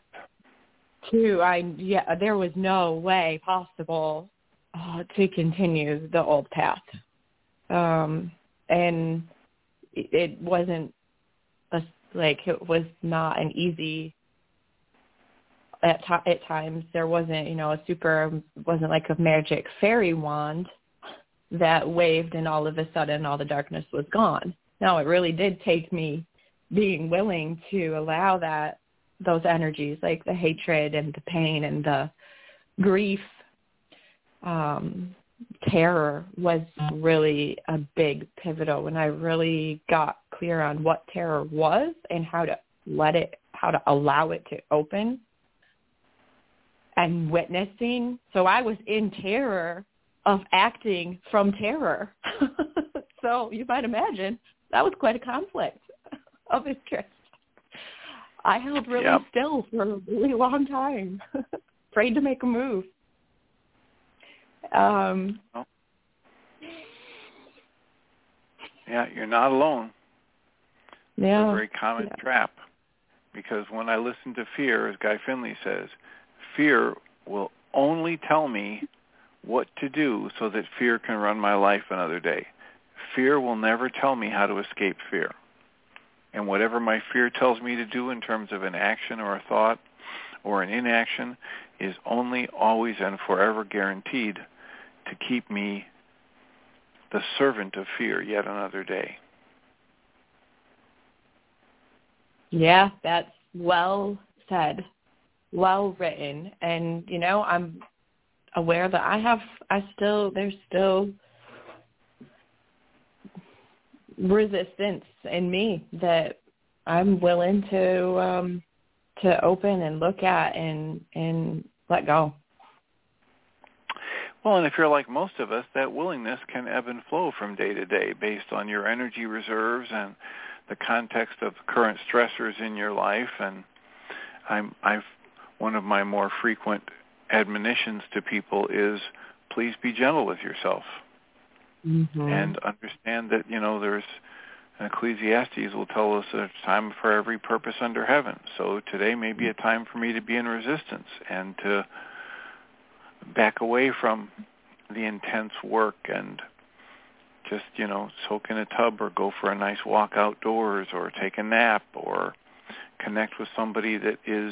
There was no way possible to continue the old path. And it wasn't it was not an easy, at times there wasn't, wasn't like a magic fairy wand that waved and all of a sudden all the darkness was gone. No, it really did take me being willing to allow those energies, like the hatred and the pain and the grief, terror was really a big pivotal when I really got clear on what terror was and how to allow it to open and witnessing. So I was in terror of acting from terror. So you might imagine that was quite a conflict of interest. I held really still for a really long time, afraid to make a move. You're not alone. Yeah. It's a very common trap, because when I listen to fear, as Guy Finley says, fear will only tell me what to do so that fear can run my life another day. Fear will never tell me how to escape fear. And whatever my fear tells me to do in terms of an action or a thought or an inaction is only, always, and forever guaranteed to keep me the servant of fear yet another day. Yeah, that's well said, well written. And, I'm aware that there's still resistance in me that I'm willing to open and look at and let go. Well, and if you're like most of us, that willingness can ebb and flow from day to day based on your energy reserves and the context of current stressors in your life. And one of my more frequent admonitions to people is, please be gentle with yourself. Mm-hmm. And understand that, there's Ecclesiastes will tell us there's time for every purpose under heaven. So today may be a time for me to be in resistance and to back away from the intense work and just, soak in a tub or go for a nice walk outdoors or take a nap or connect with somebody that is,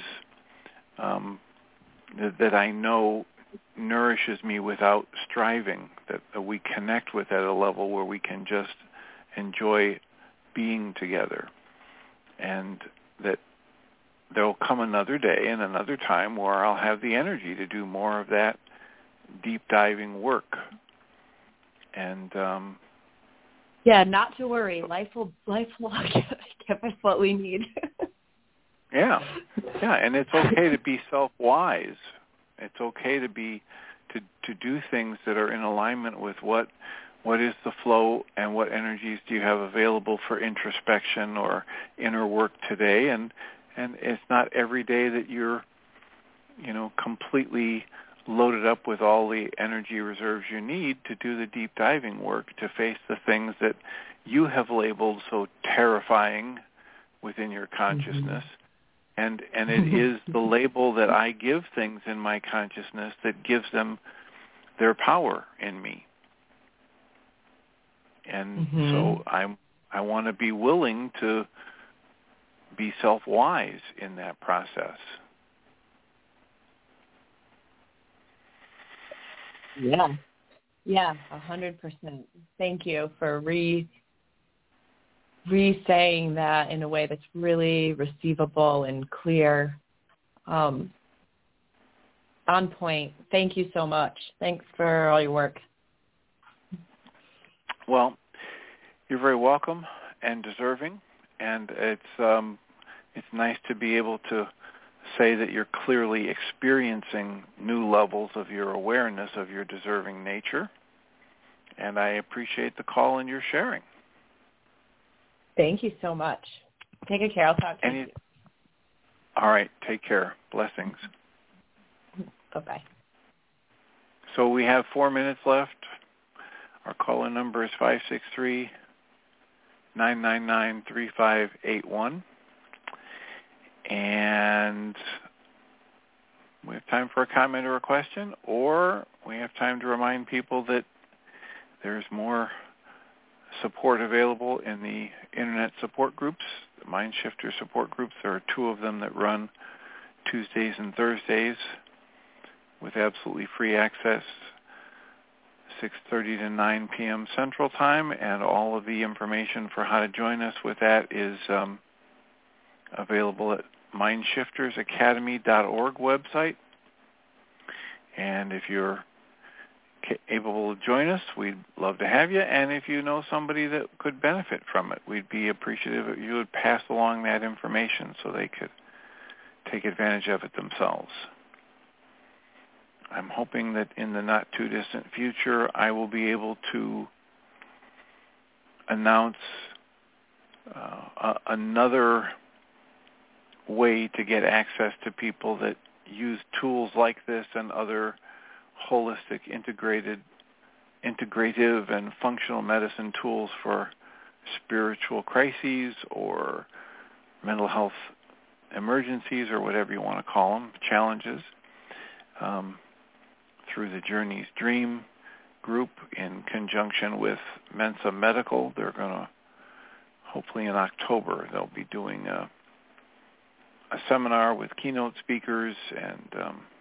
that I know nourishes me without striving, that we connect with at a level where we can just enjoy being together. And that there will come another day and another time where I'll have the energy to do more of that deep diving work. And not to worry. Life will give us what we need. Yeah, and it's okay to be self-wise. It's okay to do things that are in alignment with what is the flow and what energies do you have available for introspection or inner work today. And it's not every day that you're, completely loaded up with all the energy reserves you need to do the deep diving work, to face the things that you have labeled so terrifying within your consciousness. Mm-hmm. And it is the label that I give things in my consciousness that gives them their power in me. And so I want to be willing to be self-wise in that process. Yeah, 100%. Thank you for re-saying that in a way that's really receivable and clear. On point. Thank you so much. Thanks for all your work. Well, you're very welcome and deserving, and it's nice to be able to say that you're clearly experiencing new levels of your awareness of your deserving nature, and I appreciate the call and your sharing. Thank you so much. Take good care. I'll talk to you. All right. Take care. Blessings. Bye-bye. So we have 4 minutes left. Our call-in number is 563-999-3581. And we have time for a comment or a question, or we have time to remind people that there's more support available in the Internet support groups, the Mindshifter support groups. There are 2 of them that run Tuesdays and Thursdays with absolutely free access, 6:30 to 9 p.m. Central Time, and all of the information for how to join us with that is available at mindshiftersacademy.org website. And if you're able to join us, we'd love to have you. And if you know somebody that could benefit from it, we'd be appreciative if you would pass along that information so they could take advantage of it themselves. I'm hoping that in the not-too-distant future, I will be able to announce another way to get access to people that use tools like this and other holistic, integrative, and functional medicine tools for spiritual crises or mental health emergencies or whatever you want to call them, challenges, through the Journey's Dream group in conjunction with Mensa Medical. They're going to, hopefully in October, they'll be doing a seminar with keynote speakers and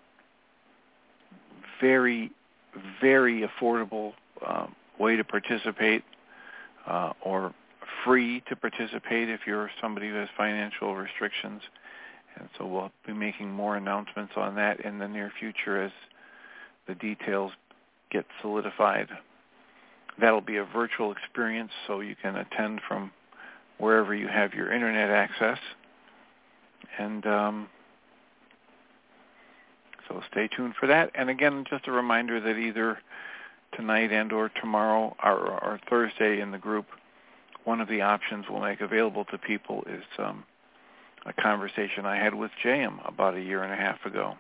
very, very affordable way to participate or free to participate if you're somebody who has financial restrictions. And so we'll be making more announcements on that in the near future as the details get solidified. That'll be a virtual experience, so you can attend from wherever you have your internet access. And so stay tuned for that. And again, just a reminder that either tonight and or tomorrow or Thursday in the group, one of the options we'll make available to people is a conversation I had with J.M. about 1.5 years ago.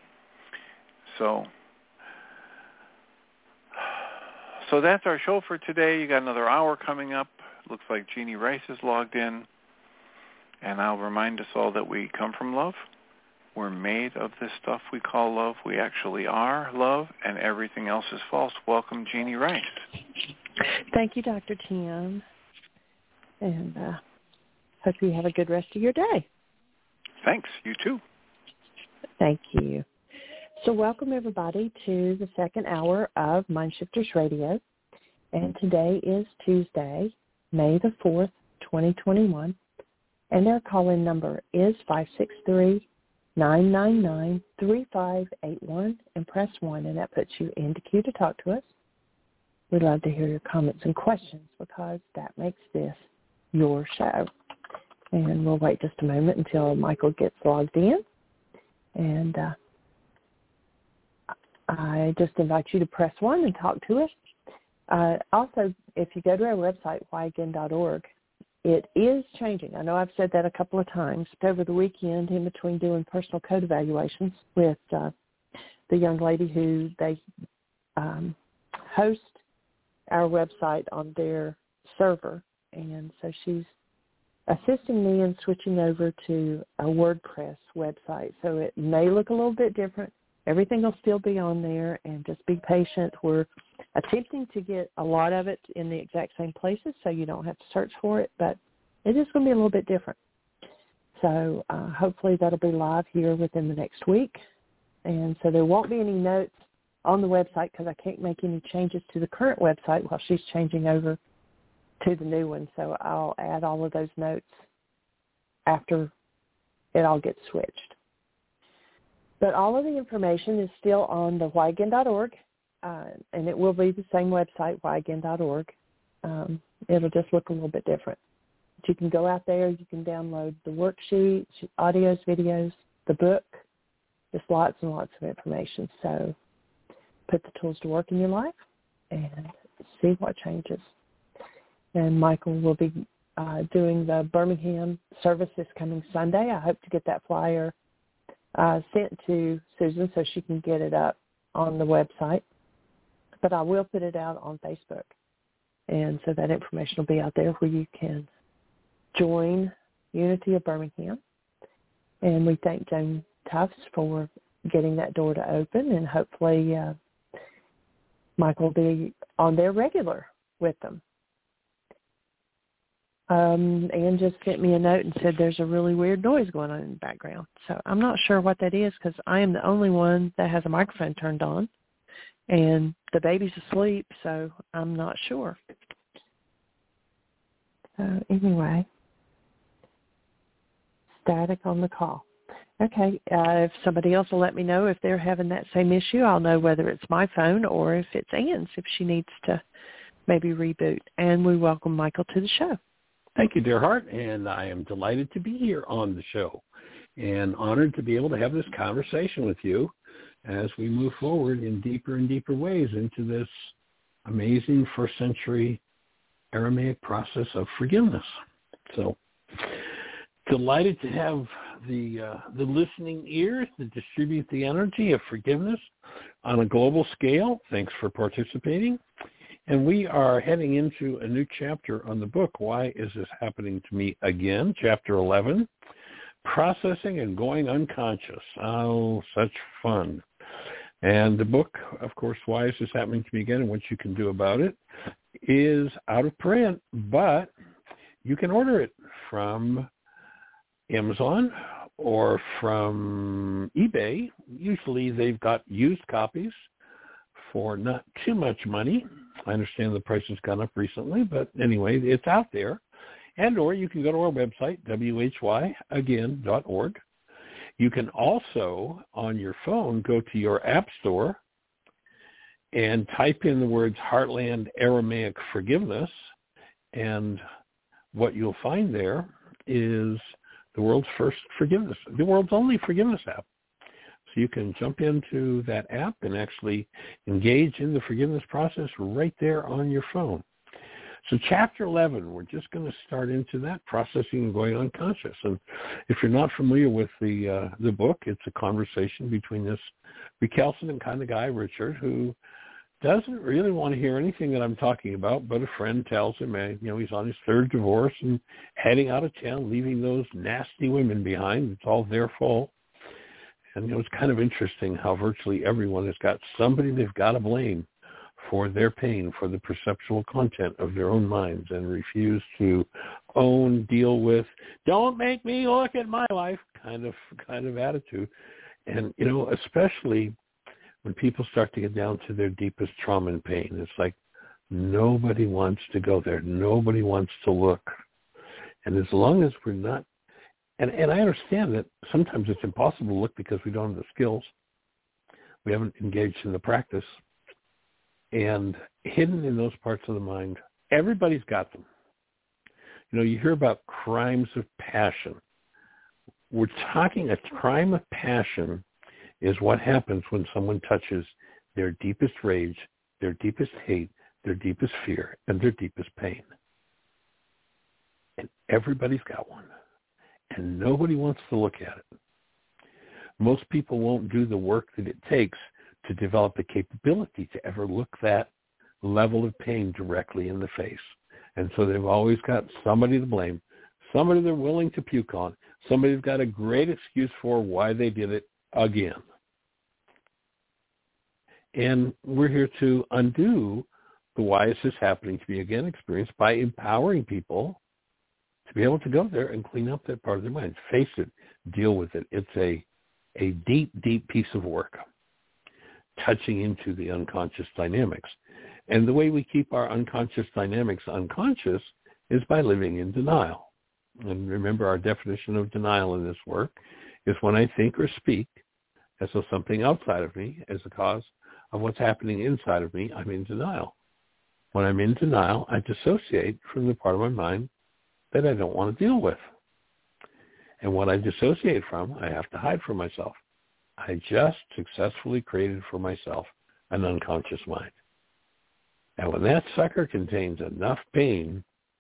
So that's our show for today. You got another hour coming up. Looks like Jeannie Rice is logged in. And I'll remind us all that we come from love. We're made of this stuff we call love. We actually are love, and everything else is false. Welcome, Jeannie Rice. Thank you, Dr. Tim. And hope you have a good rest of your day. Thanks. You too. Thank you. So welcome, everybody, to the second hour of Mindshifters Radio. And today is Tuesday, May the 4th, 2021. And their call-in number is 563-999-3581 and press 1, and that puts you in the queue to talk to us. We'd love to hear your comments and questions because that makes this your show. And we'll wait just a moment until Michael gets logged in. And I just invite you to press 1 and talk to us. Also, if you go to our website, whyagain.org, it is changing. I know I've said that a couple of times, but over the weekend, in between doing personal code evaluations with the young lady who they host our website on their server, and so she's assisting me in switching over to a WordPress website. So it may look a little bit different. Everything will still be on there, and just be patient. We're attempting to get a lot of it in the exact same places so you don't have to search for it, but it is going to be a little bit different. So hopefully that'll be live here within the next week. And so there won't be any notes on the website because I can't make any changes to the current website while she's changing over to the new one. So I'll add all of those notes after it all gets switched. But all of the information is still on the whyagain.org, and it will be the same website, whyagain.org. It'll just look a little bit different. But you can go out there, you can download the worksheets, audios, videos, the book, just lots and lots of information. So put the tools to work in your life and see what changes. And Michael will be doing the Birmingham service this coming Sunday. I hope to get that flyer sent to Susan so she can get it up on the website. But I will put it out on Facebook. And so that information will be out there where you can join Unity of Birmingham. And we thank Joan Tufts for getting that door to open, and hopefully Michael will be on there regular with them. Ann just sent me a note and said there's a really weird noise going on in the background. So I'm not sure what that is because I am the only one that has a microphone turned on, and the baby's asleep, so I'm not sure. So anyway, static on the call. Okay, if somebody else will let me know if they're having that same issue, I'll know whether it's my phone or if it's Ann's, if she needs to maybe reboot. And we welcome Michael to the show. Thank you, dear heart, and I am delighted to be here on the show and honored to be able to have this conversation with you as we move forward in deeper and deeper ways into this amazing first century Aramaic process of forgiveness. So delighted to have the listening ears to distribute the energy of forgiveness on a global scale. Thanks for participating. And we are heading into a new chapter on the book, Why Is This Happening to Me Again? Chapter 11, Processing and Going Unconscious. Oh, such fun. And the book, of course, Why Is This Happening to Me Again? And What You Can Do About It, is out of print, but you can order it from Amazon or from eBay. Usually they've got used copies for not too much money. I understand the price has gone up recently, but anyway, it's out there. And or you can go to our website, whyagain.org. You can also, on your phone, go to your app store and type in the words Heartland Aramaic Forgiveness, and what you'll find there is the world's first forgiveness, the world's only forgiveness app. So you can jump into that app and actually engage in the forgiveness process right there on your phone. So chapter 11, we're just going to start into that, processing and going unconscious. And if you're not familiar with the book, it's a conversation between this recalcitrant kind of guy, Richard, who doesn't really want to hear anything that I'm talking about, but a friend tells him, he's on his third divorce and heading out of town, leaving those nasty women behind. It's all their fault. And, it's kind of interesting how virtually everyone has got somebody they've got to blame for their pain, for the perceptual content of their own minds, and refuse to own, deal with, don't make me look at my life kind of attitude. And, especially when people start to get down to their deepest trauma and pain, it's like nobody wants to go there. Nobody wants to look. And as long as we're not, and I understand that sometimes it's impossible to look because we don't have the skills. We haven't engaged in the practice. And hidden in those parts of the mind, everybody's got them. You hear about crimes of passion. We're talking a crime of passion is what happens when someone touches their deepest rage, their deepest hate, their deepest fear, and their deepest pain. And everybody's got one. And nobody wants to look at it. Most people won't do the work that it takes to develop the capability to ever look that level of pain directly in the face. And so they've always got somebody to blame, somebody they're willing to puke on, somebody who's got a great excuse for why they did it again. And we're here to undo the why is this happening to me again experience by empowering people to be able to go there and clean up that part of their mind, face it, deal with it. It's a deep, deep piece of work, touching into the unconscious dynamics. And the way we keep our unconscious dynamics unconscious is by living in denial. And remember, our definition of denial in this work is when I think or speak as though something outside of me is the cause of what's happening inside of me, I'm in denial. When I'm in denial, I dissociate from the part of my mind that I don't want to deal with. And what I dissociate from, I have to hide from myself. I just successfully created for myself an unconscious mind. And when that sucker contains enough pain,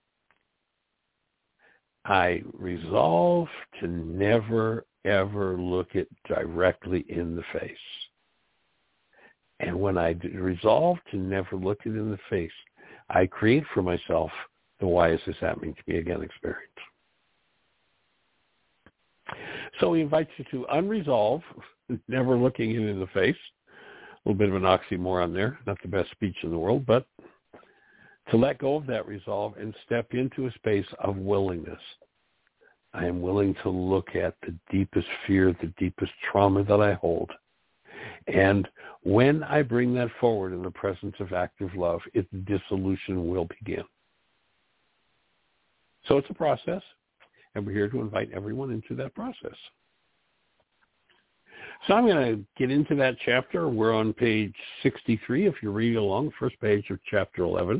I resolve to never, ever look it directly in the face. And when I resolve to never look it in the face, I create for myself the why is this happening to me again experience. So he invites you to unresolve, never looking it in the face. A little bit of an oxymoron there, not the best speech in the world, but to let go of that resolve and step into a space of willingness. I am willing to look at the deepest fear, the deepest trauma that I hold. And when I bring that forward in the presence of active love, its dissolution will begin. So it's a process, and we're here to invite everyone into that process. So I'm going to get into that chapter. We're on page 63, if you're reading along, first page of chapter 11.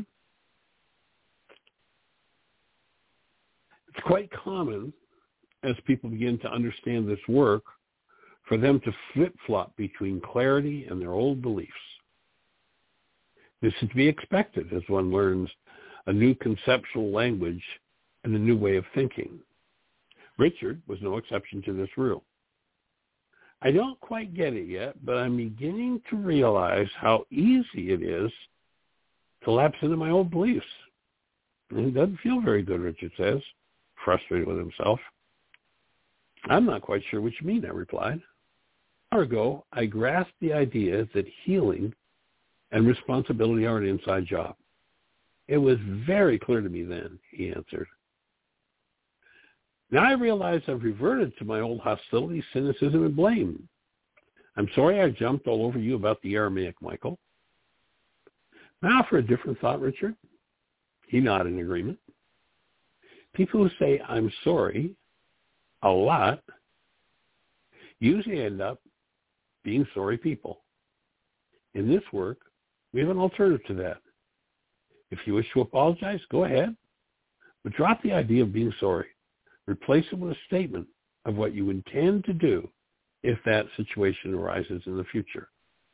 It's quite common, as people begin to understand this work, for them to flip-flop between clarity and their old beliefs. This is to be expected as one learns a new conceptual language and a new way of thinking. Richard was no exception to this rule. I don't quite get it yet, but I'm beginning to realize how easy it is to lapse into my old beliefs. And it doesn't feel very good, Richard says, frustrated with himself. I'm not quite sure what you mean, I replied. An hour ago, I grasped the idea that healing and responsibility are an inside job. It was very clear to me then, he answered. Now I realize I've reverted to my old hostility, cynicism, and blame. I'm sorry I jumped all over you about the Aramaic, Michael. Now for a different thought, Richard. He nodded in agreement. People who say, I'm sorry, a lot, usually end up being sorry people. In this work, we have an alternative to that. If you wish to apologize, go ahead, but drop the idea of being sorry. Replace it with a statement of what you intend to do if that situation arises in the future.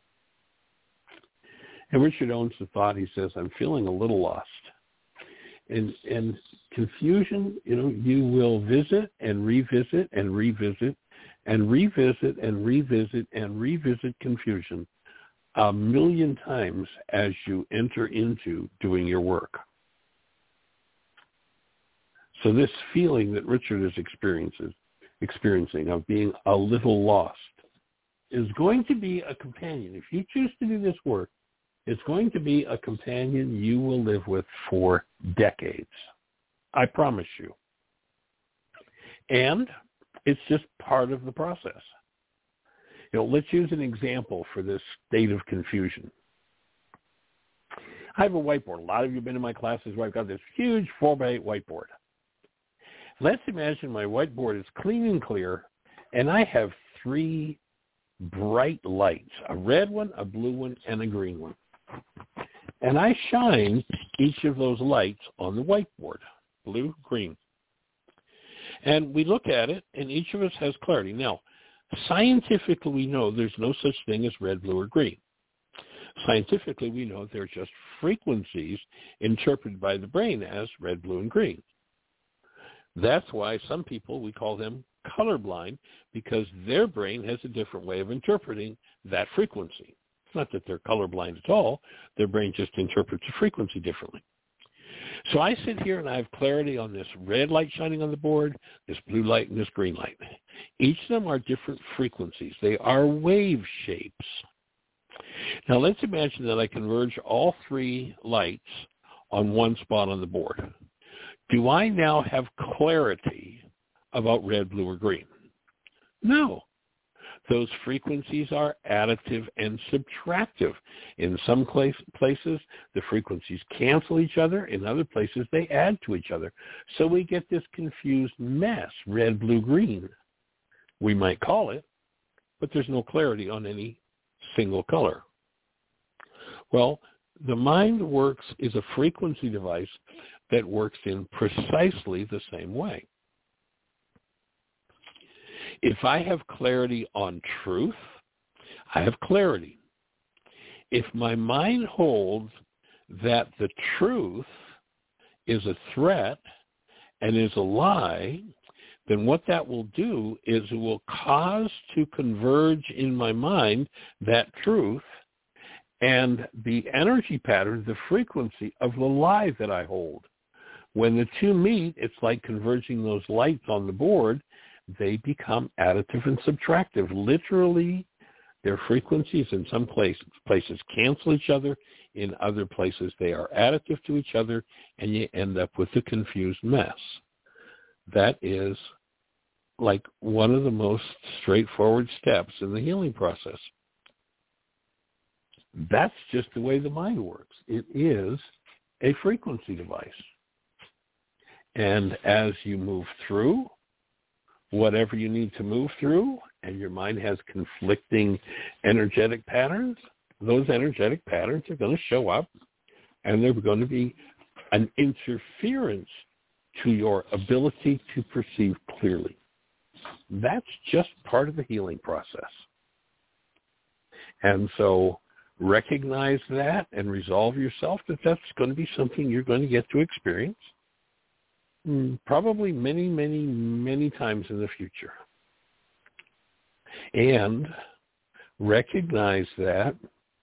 And Richard owns the thought. He says, I'm feeling a little lost. And confusion, you will visit and revisit and revisit and revisit and revisit and revisit confusion 1,000,000 times as you enter into doing your work. So this feeling that Richard is experiencing of being a little lost is going to be a companion. If you choose to do this work, it's going to be a companion you will live with for decades. I promise you. And it's just part of the process. Let's use an example for this state of confusion. I have a whiteboard. A lot of you have been in my classes where I've got this huge 4x8 whiteboard. Let's imagine my whiteboard is clean and clear, and I have 3 bright lights, a red one, a blue one, and a green one. And I shine each of those lights on the whiteboard, blue, green. And we look at it, and each of us has clarity. Now, scientifically, we know there's no such thing as red, blue, or green. Scientifically, we know they're just frequencies interpreted by the brain as red, blue, and green. That's why some people, we call them colorblind, because their brain has a different way of interpreting that frequency. It's not that they're colorblind at all. Their brain just interprets the frequency differently. So I sit here and I have clarity on this red light shining on the board, this blue light, and this green light. Each of them are different frequencies. They are wave shapes. Now let's imagine that I converge all 3 lights on one spot on the board. Do I now have clarity about red, blue, or green? No. Those frequencies are additive and subtractive. In some places, the frequencies cancel each other. In other places, they add to each other. So we get this confused mess, red, blue, green, we might call it, but there's no clarity on any single color. Well, the mind is a frequency device that works in precisely the same way. If I have clarity on truth, I have clarity. If my mind holds that the truth is a threat and is a lie, then what that will do is it will cause to converge in my mind that truth and the energy pattern, the frequency of the lie that I hold. When the two meet, it's like converging those lights on the board. they become additive and subtractive. Literally, their frequencies in some places cancel each other. In other places, they are additive to each other, and you end up with a confused mess. That is like one of the most straightforward steps in the healing process. That's just the way the mind works. It is a frequency device. And as you move through whatever you need to move through, and your mind has conflicting energetic patterns, those energetic patterns are going to show up, and they're going to be an interference to your ability to perceive clearly. That's just part of the healing process. And so recognize that and resolve yourself that that's going to be something you're going to get to experience probably many, many, many times in the future. And recognize that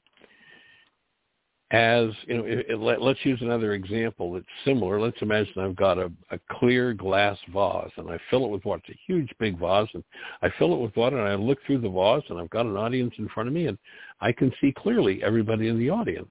as, let's use another example that's similar. Let's imagine I've got a clear glass vase, and I fill it with water. It's a huge, big vase, and I fill it with water, and I look through the vase, and I've got an audience in front of me, and I can see clearly everybody in the audience.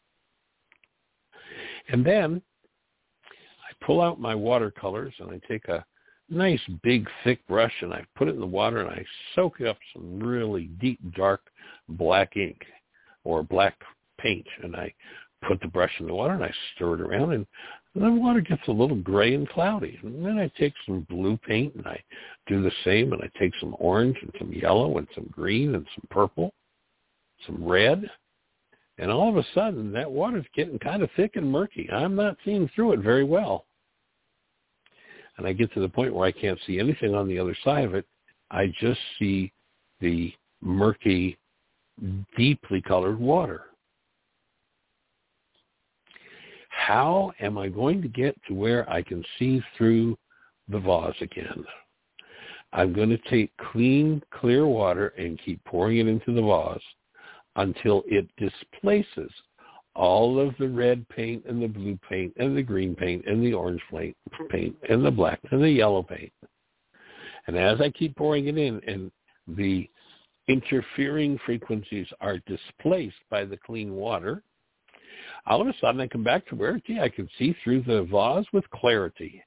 And then I pull out my watercolors, and I take a nice, big, thick brush, and I put it in the water, and I soak up some really deep, dark black ink or black paint, and I put the brush in the water, and I stir it around, and the water gets a little gray and cloudy. And then I take some blue paint, and I do the same, and I take some orange and some yellow and some green and some purple, some red, and all of a sudden that water's getting kind of thick and murky. I'm not seeing through it very well. And I get to the point where I can't see anything on the other side of it. I just see the murky, deeply colored water. How am I going to get to where I can see through the vase again? I'm going to take clean, clear water and keep pouring it into the vase until it displaces all of the red paint and the blue paint and the green paint and the orange paint and the black and the yellow paint. And as I keep pouring it in and the interfering frequencies are displaced by the clean water, all of a sudden I come back to where, I can see through the vase with clarity.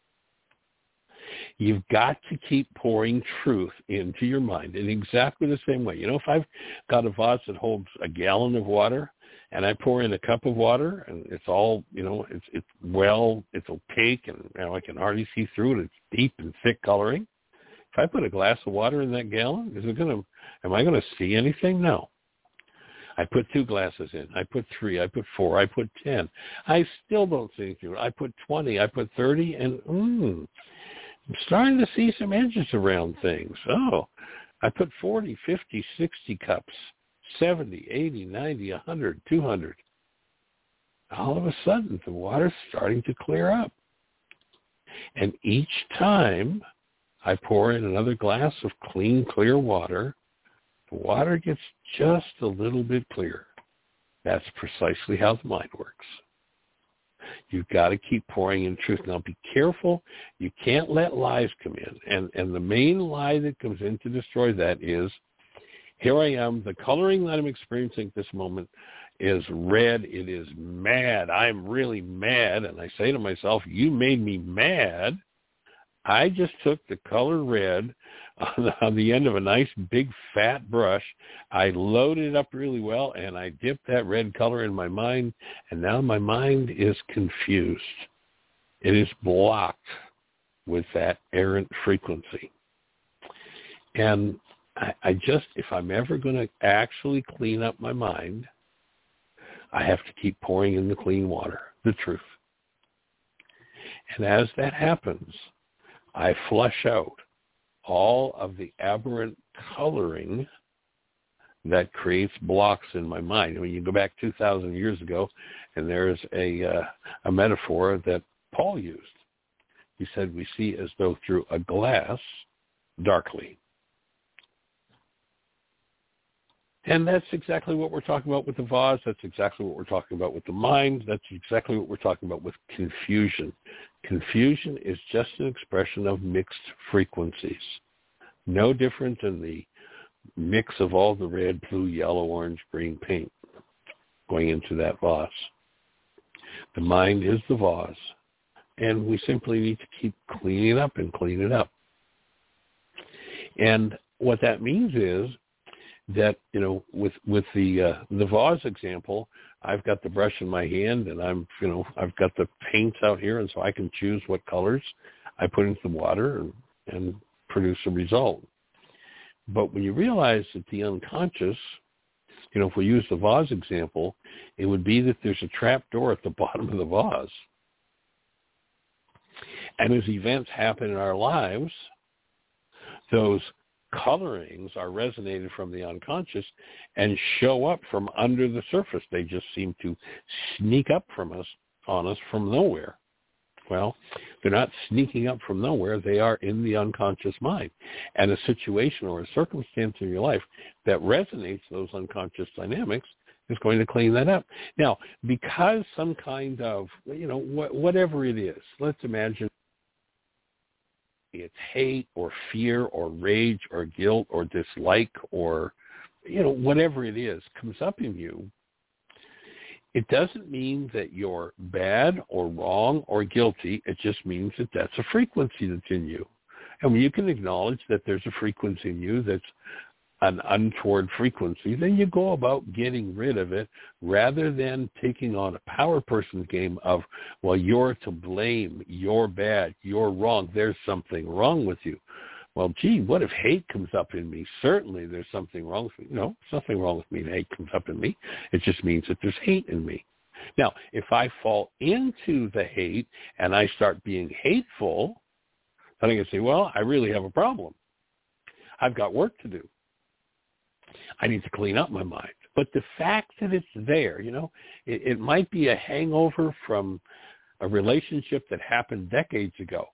You've got to keep pouring truth into your mind in exactly the same way. If I've got a vase that holds a gallon of water and I pour in a cup of water and it's all, it's opaque and I can hardly see through it. It's deep and thick coloring. If I put a glass of water in that gallon, am I going to see anything? No. I put 2 glasses in. I put 3. I put 4. I put 10. I still don't see anything. I put 20. I put 30. And I'm starting to see some edges around things. Oh, I put 40, 50, 60 cups, 70, 80, 90, 100, 200. All of a sudden, the water's starting to clear up. And each time I pour in another glass of clean, clear water, the water gets just a little bit clearer. That's precisely how the mind works. You've got to keep pouring in truth. Now be careful. You can't let lies come in. And the main lie that comes in to destroy that is, here I am, the coloring that I'm experiencing at this moment is red. It is mad. I'm really mad. And I say to myself, you made me mad. I just took the color red on the end of a nice big fat brush. I loaded it up really well, and I dipped that red color in my mind, and now my mind is confused. It is blocked with that errant frequency. And I just, if I'm ever going to actually clean up my mind, I have to keep pouring in the clean water, the truth. And as that happens, I flush out all of the aberrant coloring that creates blocks in my mind. I mean, you go back 2,000 years ago, and there's a metaphor that Paul used. He said, we see as though through a glass darkly. And that's exactly what we're talking about with the vase. That's exactly what we're talking about with the mind. That's exactly what we're talking about with confusion. Confusion is just an expression of mixed frequencies. No different than the mix of all the red, blue, yellow, orange, green paint going into that vase. The mind is the vase, and we simply need to keep cleaning it up and clean it up. And what that means is that, with the vase example, I've got the brush in my hand, and I've got the paints out here, and so I can choose what colors I put into the water and produce a result. But when you realize that the unconscious, if we use the vase example, it would be that there's a trap door at the bottom of the vase. And as events happen in our lives, those colorings are resonated from the unconscious and show up from under the surface. They just seem to sneak up on us from nowhere. Well, they're not sneaking up from nowhere. They are in the unconscious mind. And a situation or a circumstance in your life that resonates those unconscious dynamics is going to clean that up. Now, because some kind of, whatever it is, let's imagine it's hate or fear or rage or guilt or dislike or, whatever it is comes up in you, it doesn't mean that you're bad or wrong or guilty. It just means that that's a frequency that's in you. And when you can acknowledge that there's a frequency in you that's an untoward frequency, then you go about getting rid of it rather than taking on a power person's game of, well, you're to blame, you're bad, you're wrong, there's something wrong with you. Well, gee, what if hate comes up in me? Certainly there's something wrong with me. No, there's nothing wrong with me if hate comes up in me. It just means that there's hate in me. Now, if I fall into the hate and I start being hateful, then I can say, well, I really have a problem. I've got work to do. I need to clean up my mind. But the fact that it's there, it might be a hangover from a relationship that happened decades ago,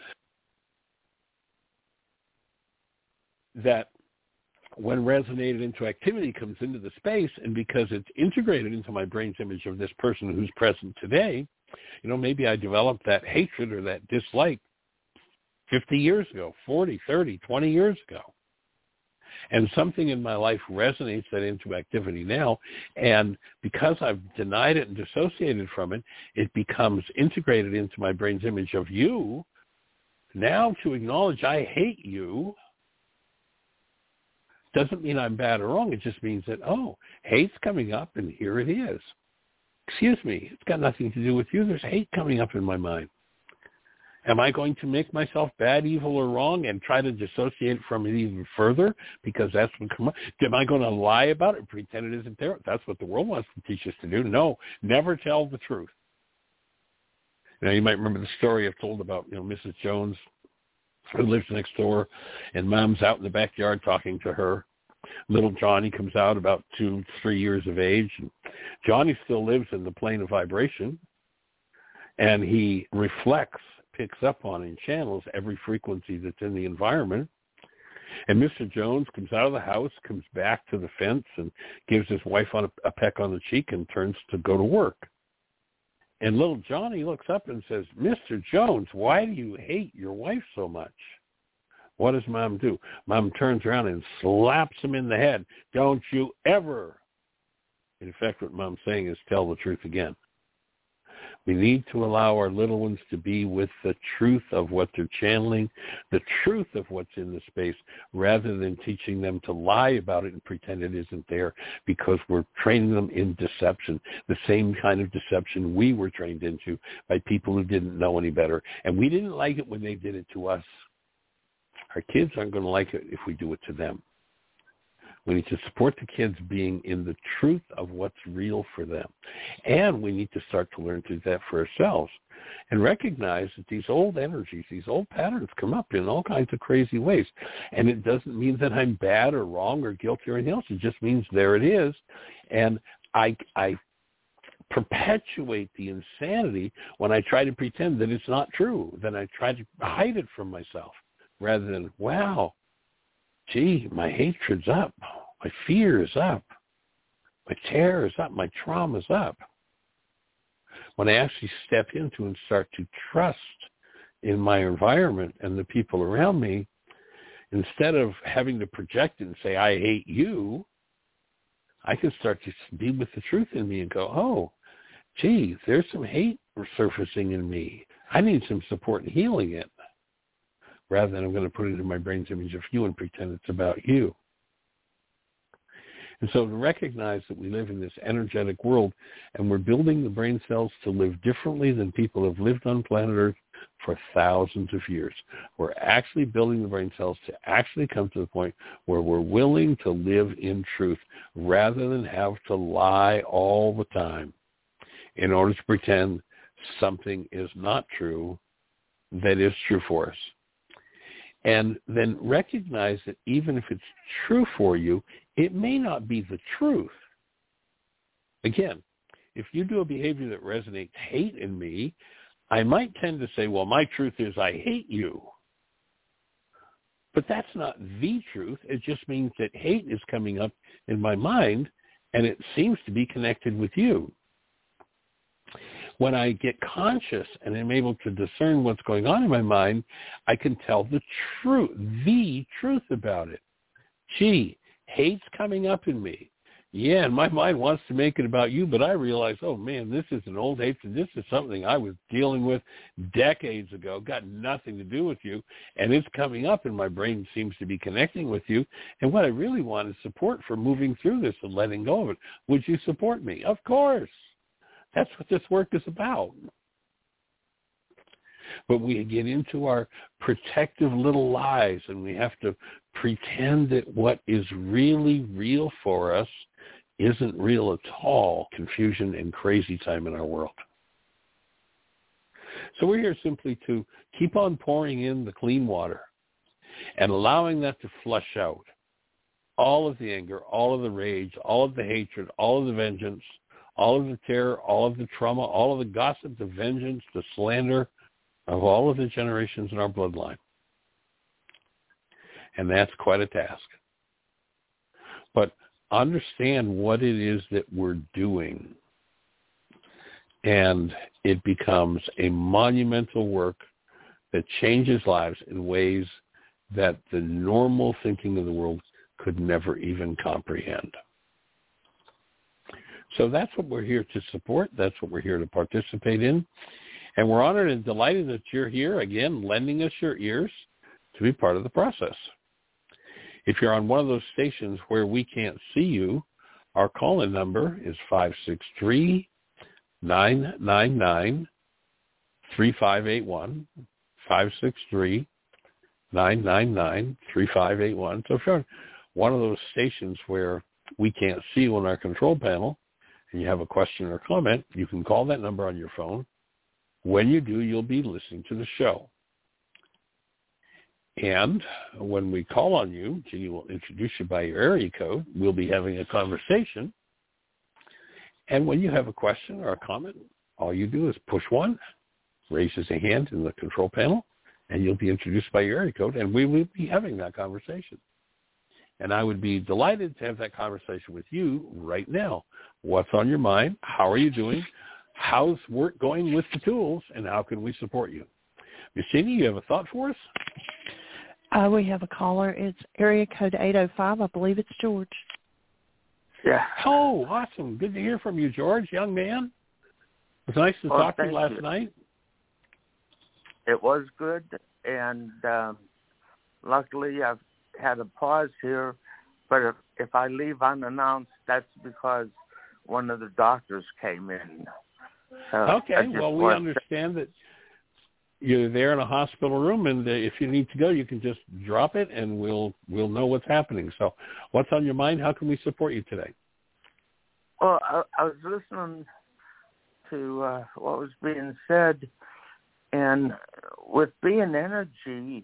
that when resonated into activity comes into the space, and because it's integrated into my brain's image of this person who's present today, maybe I developed that hatred or that dislike 50 years ago, 40, 30, 20 years ago. And something in my life resonates that into activity now, and because I've denied it and dissociated from it, it becomes integrated into my brain's image of you. Now to acknowledge I hate you doesn't mean I'm bad or wrong. It just means that, hate's coming up, and here it is. Excuse me, it's got nothing to do with you. There's hate coming up in my mind. Am I going to make myself bad, evil, or wrong and try to dissociate from it even further because that's what comes up? Am I going to lie about it and pretend it isn't there? That's what the world wants to teach us to do. No, never tell the truth. You might remember the story I've told about, Mrs. Jones, who lives next door, and Mom's out in the backyard talking to her. Little Johnny comes out about 2-3 years of age, and Johnny still lives in the plane of vibration, and he picks up on and channels every frequency that's in the environment. And Mr. Jones comes out of the house, comes back to the fence, and gives his wife a peck on the cheek and turns to go to work. And little Johnny looks up and says, Mr. Jones, why do you hate your wife so much? What does Mom do? Mom turns around and slaps him in the head. Don't you ever. In fact, what Mom's saying is tell the truth again. We need to allow our little ones to be with the truth of what they're channeling, the truth of what's in the space, rather than teaching them to lie about it and pretend it isn't there, because we're training them in deception, the same kind of deception we were trained into by people who didn't know any better. And we didn't like it when they did it to us. Our kids aren't going to like it if we do it to them. We need to support the kids being in the truth of what's real for them. And we need to start to learn to do that for ourselves and recognize that these old energies, these old patterns come up in all kinds of crazy ways. And it doesn't mean that I'm bad or wrong or guilty or anything else. It just means there it is. And I perpetuate the insanity when I try to pretend that it's not true. Then I try to hide it from myself rather than, wow, gee, my hatred's up. My fear is up. My terror is up. My trauma is up. When I actually step into and start to trust in my environment and the people around me, instead of having to project it and say, I hate you, I can start to be with the truth in me and go, oh, gee, there's some hate surfacing in me. I need some support in healing it, rather than I'm going to put it in my brain's image of you and pretend it's about you. And so to recognize that we live in this energetic world and we're building the brain cells to live differently than people have lived on planet Earth for thousands of years. We're actually building the brain cells to actually come to the point where we're willing to live in truth rather than have to lie all the time in order to pretend something is not true that is true for us. And then recognize that even if it's true for you, it may not be the truth. Again, if you do a behavior that resonates hate in me, I might tend to say, well, my truth is I hate you. But that's not the truth. It just means that hate is coming up in my mind, and it seems to be connected with you. When I get conscious and I'm able to discern what's going on in my mind, I can tell the truth about it. Gee, hate's coming up in me. Yeah, and my mind wants to make it about you, but I realize, oh man, this is an old hatred. This is something I was dealing with decades ago, got nothing to do with you, and it's coming up and my brain seems to be connecting with you. And what I really want is support for moving through this and letting go of it. Would you support me? Of course. That's what this work is about. But we get into our protective little lies and we have to pretend that what is really real for us isn't real at all. Confusion and crazy time in our world. So we're here simply to keep on pouring in the clean water and allowing that to flush out all of the anger, all of the rage, all of the hatred, all of the vengeance, all of the terror, all of the trauma, all of the gossip, the vengeance, the slander of all of the generations in our bloodline. And that's quite a task. But understand what it is that we're doing. And it becomes a monumental work that changes lives in ways that the normal thinking of the world could never even comprehend. So that's what we're here to support. That's what we're here to participate in. And we're honored and delighted that you're here, again, lending us your ears to be part of the process. If you're on one of those stations where we can't see you, our call-in number is 563-999-3581, 563-999-3581. So if you're on one of those stations where we can't see you on our control panel, and you have a question or comment, you can call that number on your phone. When you do, you'll be listening to the show. And when we call on you, Ginny will introduce you by your area code. We'll be having a conversation. And when you have a question or a comment, all you do is push 1, raises a hand in the control panel, and you'll be introduced by your area code, and we will be having that conversation. And I would be delighted to have that conversation with you right now. What's on your mind? How are you doing? How's work going with the tools? And how can we support you? Ms. Jeannie, you have a thought for us? We have a caller. It's area code 805. I believe it's George. Yeah. Oh, awesome. Good to hear from you, George, young man. It was nice to talk to you last night. It was good, and luckily I've had a pause here, but if I leave unannounced, that's because one of the doctors came in. Okay, well, we understand that you're there in a hospital room, and if you need to go, you can just drop it, and we'll know what's happening. So what's on your mind? How can we support you today? Well, I was listening to what was being said, and with being energy,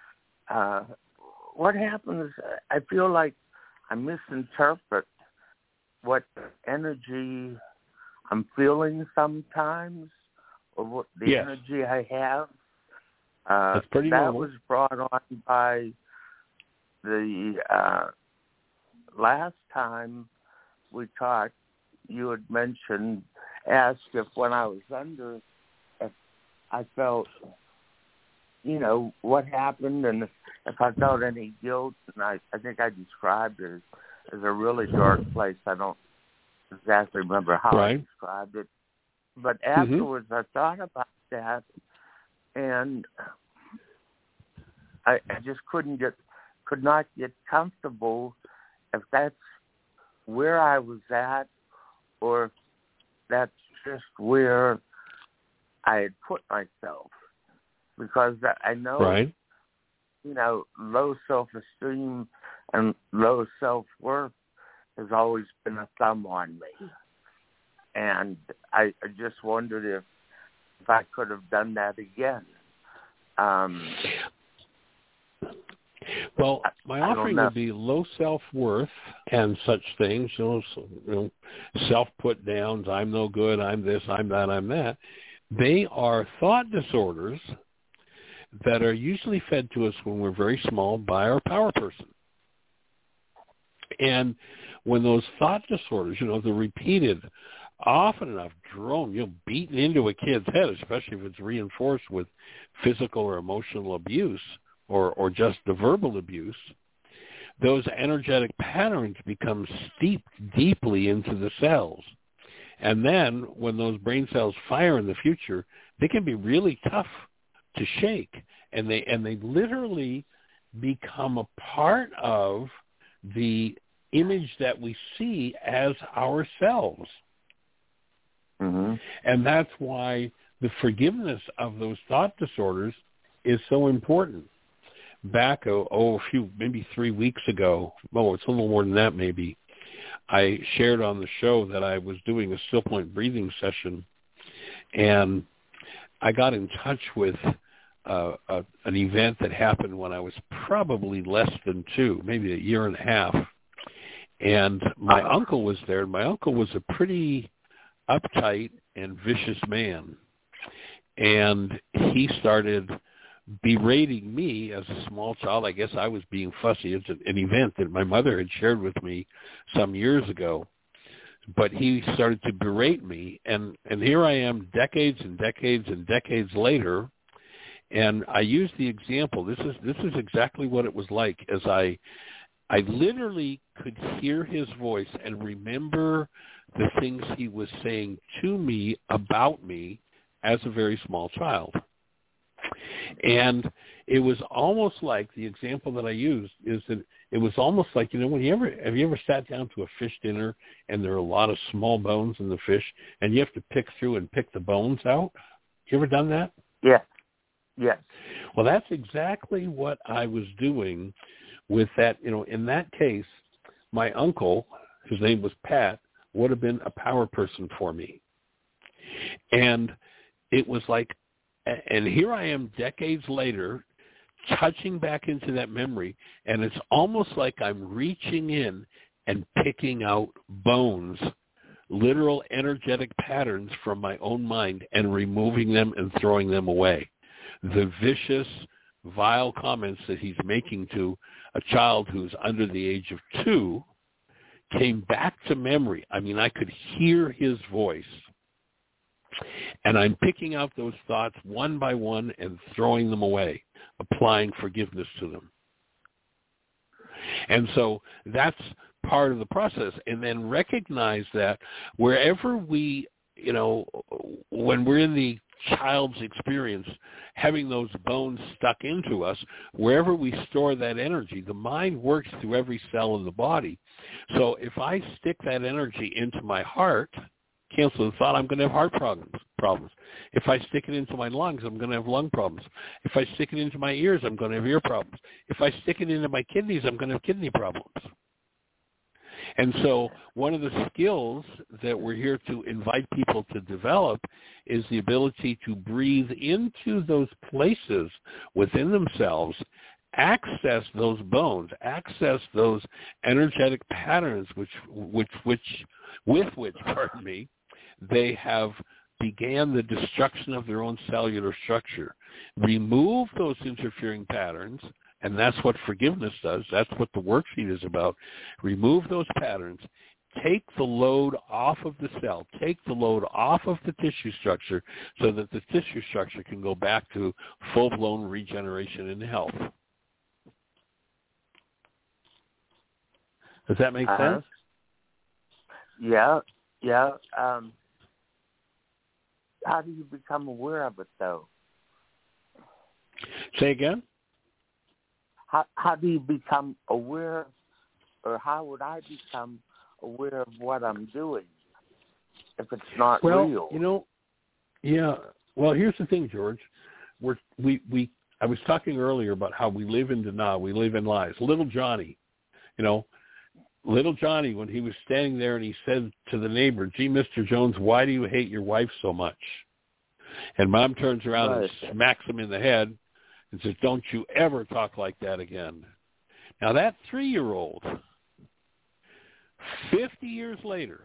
what happens, I feel like I misinterpret what energy I'm feeling sometimes, or what the energy I have. That's pretty normal. That was brought on by the last time we talked, you had asked if when I was under, if I felt, what happened, and if I felt any guilt. And I think I described it as a really dark place. I don't exactly remember how I described it. But afterwards, I thought about that, and I just could not get comfortable if that's where I was at, or if that's just where I had put myself. Because I know, low self-esteem and low self-worth has always been a thumb on me. And I just wondered if I could have done that again. Well, my offering would be low self-worth and such things, self-put-downs, I'm no good, I'm this, I'm that, I'm that. They are thought disorders that are usually fed to us when we're very small by our power person. And when those thought disorders, they're repeated often enough, beaten into a kid's head, especially if it's reinforced with physical or emotional abuse or just the verbal abuse, those energetic patterns become steeped deeply into the cells. And then when those brain cells fire in the future, they can be really tough to shake, and they literally become a part of the image that we see as ourselves. Mm-hmm. And that's why the forgiveness of those thought disorders is so important. Back maybe 3 weeks ago, it's a little more than that maybe, I shared on the show that I was doing a still point breathing session, and I got in touch with an event that happened when I was probably less than 2, maybe a year and a half. And my uncle was there, and my uncle was a pretty uptight and vicious man. And he started berating me as a small child. I guess I was being fussy. It's an event that my mother had shared with me some years ago. But he started to berate me, and here I am decades and decades and decades later, and I use the example. This is exactly what it was like, as I literally could hear his voice and remember the things he was saying to me about me as a very small child. And it was almost like, the example that I used is that it was almost like, have you ever sat down to a fish dinner and there are a lot of small bones in the fish and you have to pick through and pick the bones out? You ever done that? Yeah. Yes. Well, that's exactly what I was doing with that. In that case, my uncle, whose name was Pat, would have been a power person for me. And it was like, and here I am decades later, touching back into that memory, and it's almost like I'm reaching in and picking out bones, literal energetic patterns from my own mind, and removing them and throwing them away. The vicious, vile comments that he's making to a child who's under the age of 2 came back to memory. I mean, I could hear his voice. And I'm picking out those thoughts one by one and throwing them away, applying forgiveness to them. And so that's part of the process. And then recognize that wherever we, when we're in the child's experience, having those bones stuck into us, wherever we store that energy, the mind works through every cell in the body. So if I stick that energy into my heart, cancel the thought, I'm going to have heart problems. If I stick it into my lungs, I'm going to have lung problems. If I stick it into my ears, I'm going to have ear problems. If I stick it into my kidneys, I'm going to have kidney problems. And so one of the skills that we're here to invite people to develop is the ability to breathe into those places within themselves, access those bones, access those energetic patterns with which they have began the destruction of their own cellular structure. Remove those interfering patterns, And that's what forgiveness does. That's what the worksheet is about. Remove those patterns. Take the load off of the cell. Take the load off of the tissue structure so that the tissue structure can go back to full-blown regeneration and health. Does that make sense? Yeah. How do you become aware of it, though? Say again? How do you become aware, or how would I become aware of what I'm doing if it's not real? Well, here's the thing, George. I was talking earlier about how we live in denial, we live in lies. Little Johnny, when he was standing there and he said to the neighbor, "Gee, Mr. Jones, why do you hate your wife so much?" And Mom turns around and smacks him in the head and says, "Don't you ever talk like that again." Now that 3-year-old, 50 years later,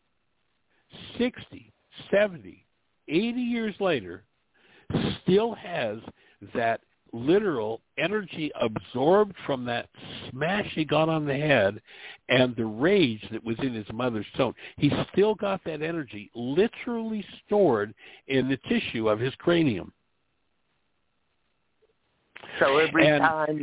60, 70, 80 years later, still has that literal energy absorbed from that smash he got on the head and the rage that was in his mother's tone. He's still got that energy literally stored in the tissue of his cranium. So every time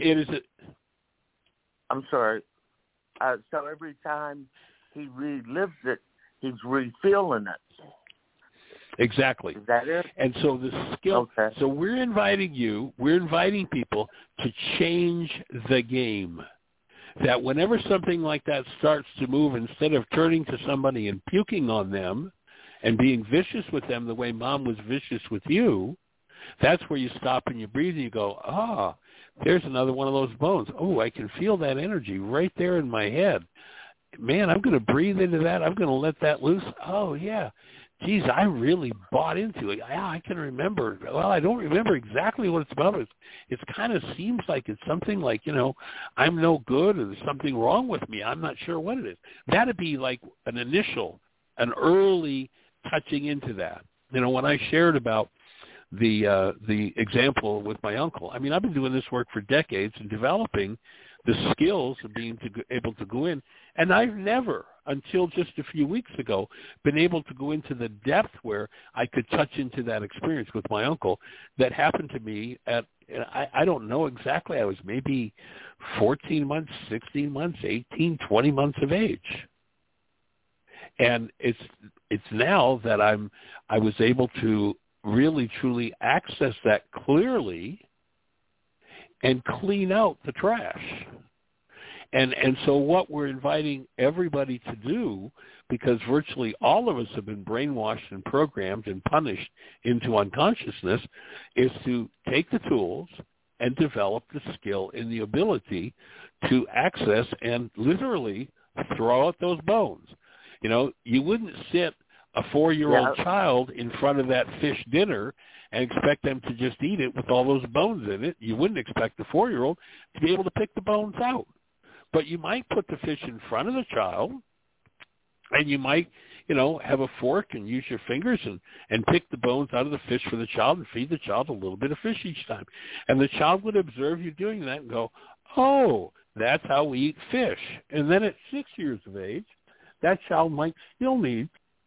so every time he relives it, he's refeeling it. Exactly. Is that it? And so the skill, so we're inviting people to change the game. That whenever something like that starts to move, instead of turning to somebody and puking on them and being vicious with them the way Mom was vicious with you, that's where you stop and you breathe and you go, there's another one of those bones. Oh, I can feel that energy right there in my head. Man, I'm going to breathe into that. I'm going to let that loose. Oh, yeah. Geez, I really bought into it. Yeah, I can remember. Well, I don't remember exactly what it's about. It kind of seems like it's something like, I'm no good or there's something wrong with me. I'm not sure what it is. That'd be like an early touching into that. When I shared about the example with my uncle, I mean, I've been doing this work for decades and developing the skills of being able to go in. And I've never, until just a few weeks ago, been able to go into the depth where I could touch into that experience with my uncle that happened to me at, I don't know exactly, I was maybe 14 months, 16 months, 18, 20 months of age. And it's now that I was able to really, truly access that clearly and clean out the trash. And so what we're inviting everybody to do, because virtually all of us have been brainwashed and programmed and punished into unconsciousness, is to take the tools and develop the skill and the ability to access and literally throw out those bones. You wouldn't sit a 4-year-old child in front of that fish dinner and expect them to just eat it with all those bones in it. You wouldn't expect the 4-year-old to be able to pick the bones out. But you might put the fish in front of the child, and you might, have a fork and use your fingers and pick the bones out of the fish for the child and feed the child a little bit of fish each time. And the child would observe you doing that and go, oh, that's how we eat fish. And then at 6 years of age, that child might still need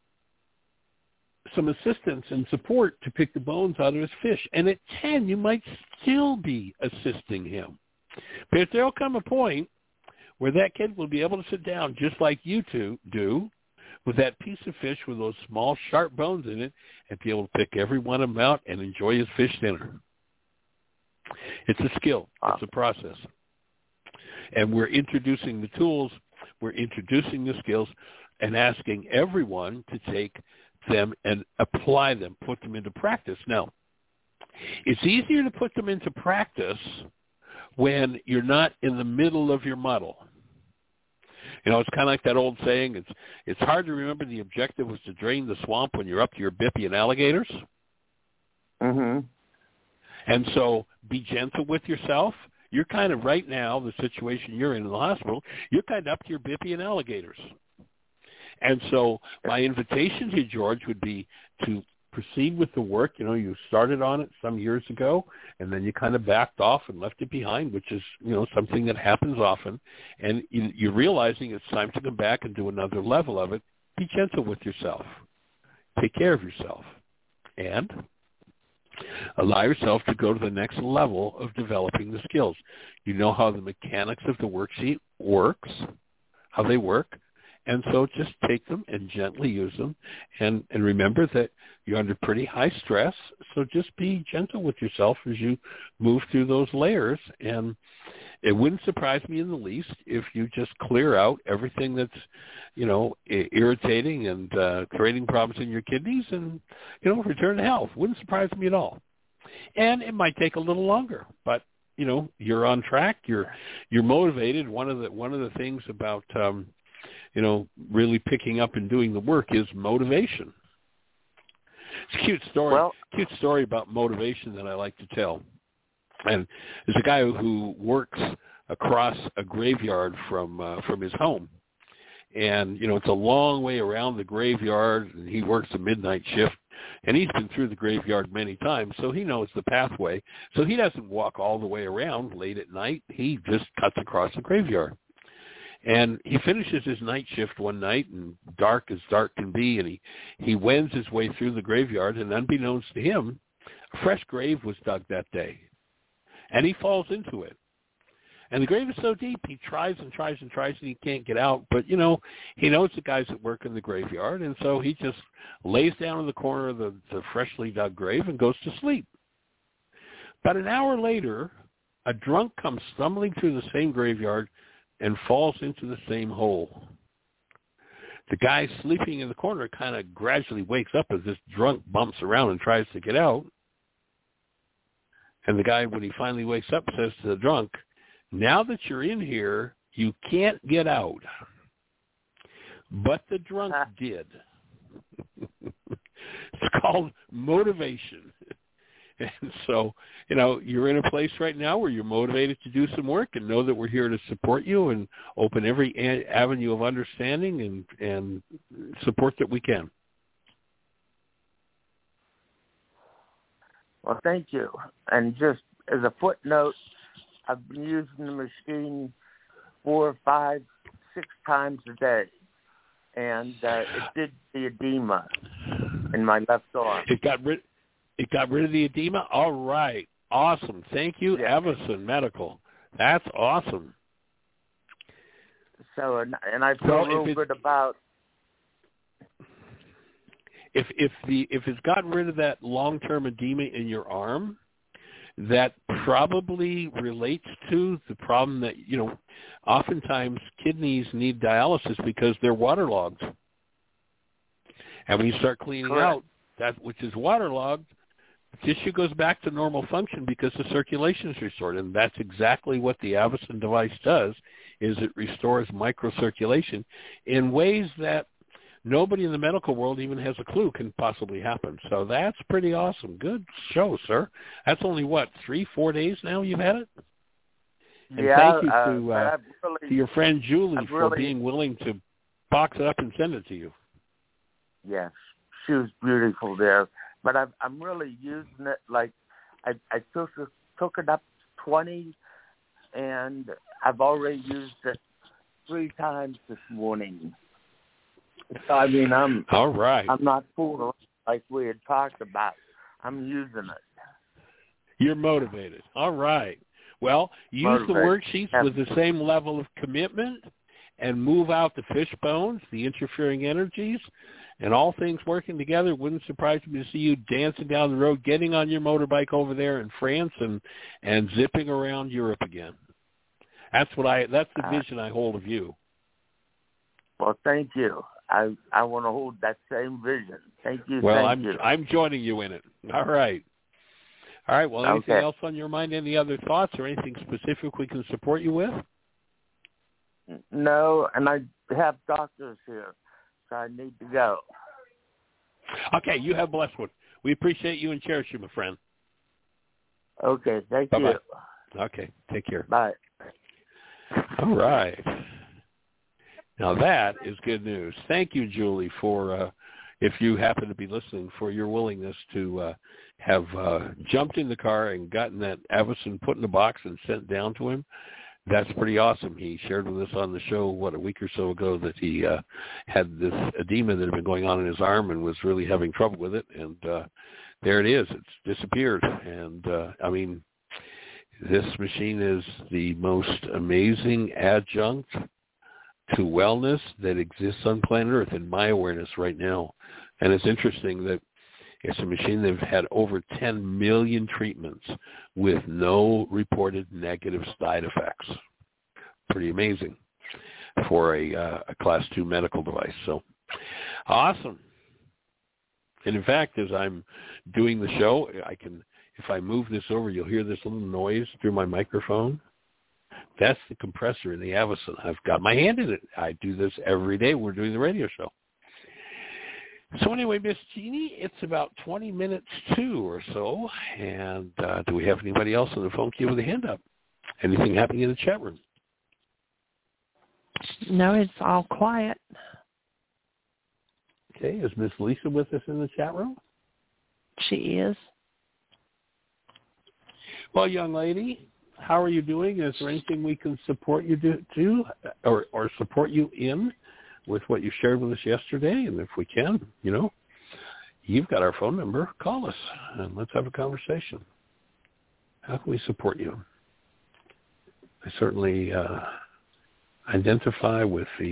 some assistance and support to pick the bones out of his fish. And at 10, you might still be assisting him. But there'll come a point where that kid will be able to sit down just like you two do with that piece of fish with those small, sharp bones in it and be able to pick every one of them out and enjoy his fish dinner. It's a skill. It's a process. And we're introducing the tools, we're introducing the skills, and asking everyone to take them and apply them, put them into practice. Now, it's easier to put them into practice when you're not in the middle of your muddle. It's kind of like that old saying, it's hard to remember the objective was to drain the swamp when you're up to your bippy and alligators. Mm-hmm. And so be gentle with yourself. You're kind of right now, the situation you're in the hospital, you're kind of up to your bippy and alligators. And so my invitation to you, George, would be to proceed with the work. You know, you started on it some years ago, and then you kind of backed off and left it behind, which is, you know, something that happens often. And you're realizing it's time to come back and do another level of it. Be gentle with yourself. Take care of yourself. And allow yourself to go to the next level of developing the skills. You know how the mechanics of the worksheet works, how they work. And so just take them and gently use them. And remember that you're under pretty high stress, so just be gentle with yourself as you move through those layers. And it wouldn't surprise me in the least if you just clear out everything that's, you know, irritating and creating problems in your kidneys and, you know, return to health. Wouldn't surprise me at all. And it might take a little longer, but, you know, you're on track. You're motivated. One of the things about you know, really picking up and doing the work is motivation. It's a cute story about motivation that I like to tell. And there's a guy who works across a graveyard from his home. And, you know, it's a long way around the graveyard, and he works a midnight shift. And he's been through the graveyard many times, so he knows the pathway. So he doesn't walk all the way around late at night. He just cuts across the graveyard. And he finishes his night shift one night, and dark as dark can be, and he wends his way through the graveyard, and unbeknownst to him, a fresh grave was dug that day. And he falls into it. And the grave is so deep, he tries and tries and tries, and he can't get out. But, you know, he knows the guys that work in the graveyard, and so he just lays down in the corner of the freshly dug grave and goes to sleep. About an hour later, a drunk comes stumbling through the same graveyard and falls into the same hole. The guy sleeping in the corner kind of gradually wakes up as this drunk bumps around and tries to get out. And the guy, when he finally wakes up, says to the drunk, "Now that you're in here, you can't get out." But the drunk did. It's called motivation. And so, you know, you're in a place right now where you're motivated to do some work, and know that we're here to support you and open every avenue of understanding and support that we can. Well, thank you. And just as a footnote, I've been using the machine 4, 5, 6 times a day, and it did the edema in my left arm. It got rid of the edema? All right. Awesome. Thank you, yeah. Everson Medical. That's awesome. So, and I feel real good about... If it's gotten rid of that long-term edema in your arm, that probably relates to the problem that, you know, oftentimes kidneys need dialysis because they're waterlogged. And when you start cleaning out that which is waterlogged, tissue goes back to normal function because the circulation is restored. And that's exactly what the Avacen device does, is it restores microcirculation in ways that nobody in the medical world even has a clue can possibly happen. So that's pretty awesome. Good show, sir. That's only, 3-4 days now you've had it? And thank you to your friend Julie for being willing to box it up and send it to you. Yes, she was beautiful there. But I'm really using it. Like I took it up 20, and I've already used it 3 times this morning. So I mean, all right. I'm not fooling like we had talked about. I'm using it. You're motivated. All right. Well, use the worksheets with the same level of commitment, and move out the fish bones, the interfering energies, and all things working together. Wouldn't surprise me to see you dancing down the road, getting on your motorbike over there in France and zipping around Europe again. That's the vision I hold of you. Well, thank you. I want to hold that same vision. Thank you. Well, thank you. I'm joining you in it. All right. All right. Well, anything else on your mind? Any other thoughts or anything specific we can support you with? No, and I have doctors here, so I need to go. Okay, you have a blessed one. We appreciate you and cherish you, my friend. Okay, thank Bye-bye. you. Okay, take care. Bye. All right. Now that is good news. Thank you, Julie, for if you happen to be listening, for your willingness to have jumped in the car and gotten that Avacen put in a box and sent down to him. That's pretty awesome. He shared with us on the show, a week or so ago, that he had this edema that had been going on in his arm and was really having trouble with it. And there it is. It's disappeared. And, I mean, this machine is the most amazing adjunct to wellness that exists on planet Earth, in my awareness right now. And it's interesting that it's a machine that have had over 10 million treatments with no reported negative side effects. Pretty amazing for a Class 2 medical device. So awesome. And in fact, as I'm doing the show, if I move this over, you'll hear this little noise through my microphone. That's the compressor in the Avacen. I've got my hand in it. I do this every day. We're doing the radio show. So anyway, Miss Jeannie, it's about 20 minutes to or so. And do we have anybody else on the phone queue with a hand up? Anything happening in the chat room? No, it's all quiet. Okay, is Miss Lisa with us in the chat room? She is. Well, young lady, how are you doing? Is there anything we can support you to or support you in with what you shared with us yesterday? And if we can, you've got our phone number. Call us and let's have a conversation. How can we support you? I certainly identify with the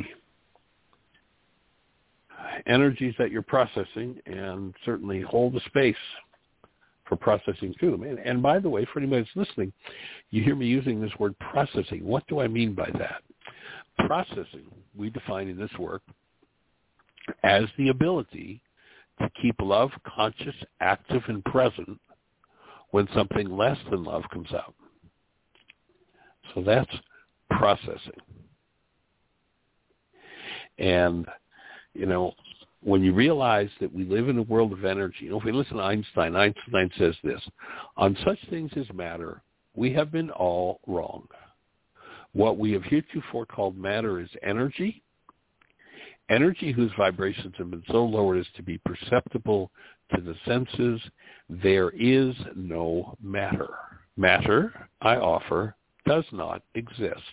energies that you're processing and certainly hold the space for processing through them. And by the way, for anybody that's listening, you hear me using this word processing. What do I mean by that? Processing, we define in this work as the ability to keep love conscious, active, and present when something less than love comes out. So that's processing. And, when you realize that we live in a world of energy, if we listen to Einstein says this: on such things as matter, we have been all wrong. What we have heretofore called matter is energy whose vibrations have been so lowered as to be perceptible to the senses. There is no matter. Matter, I offer, does not exist.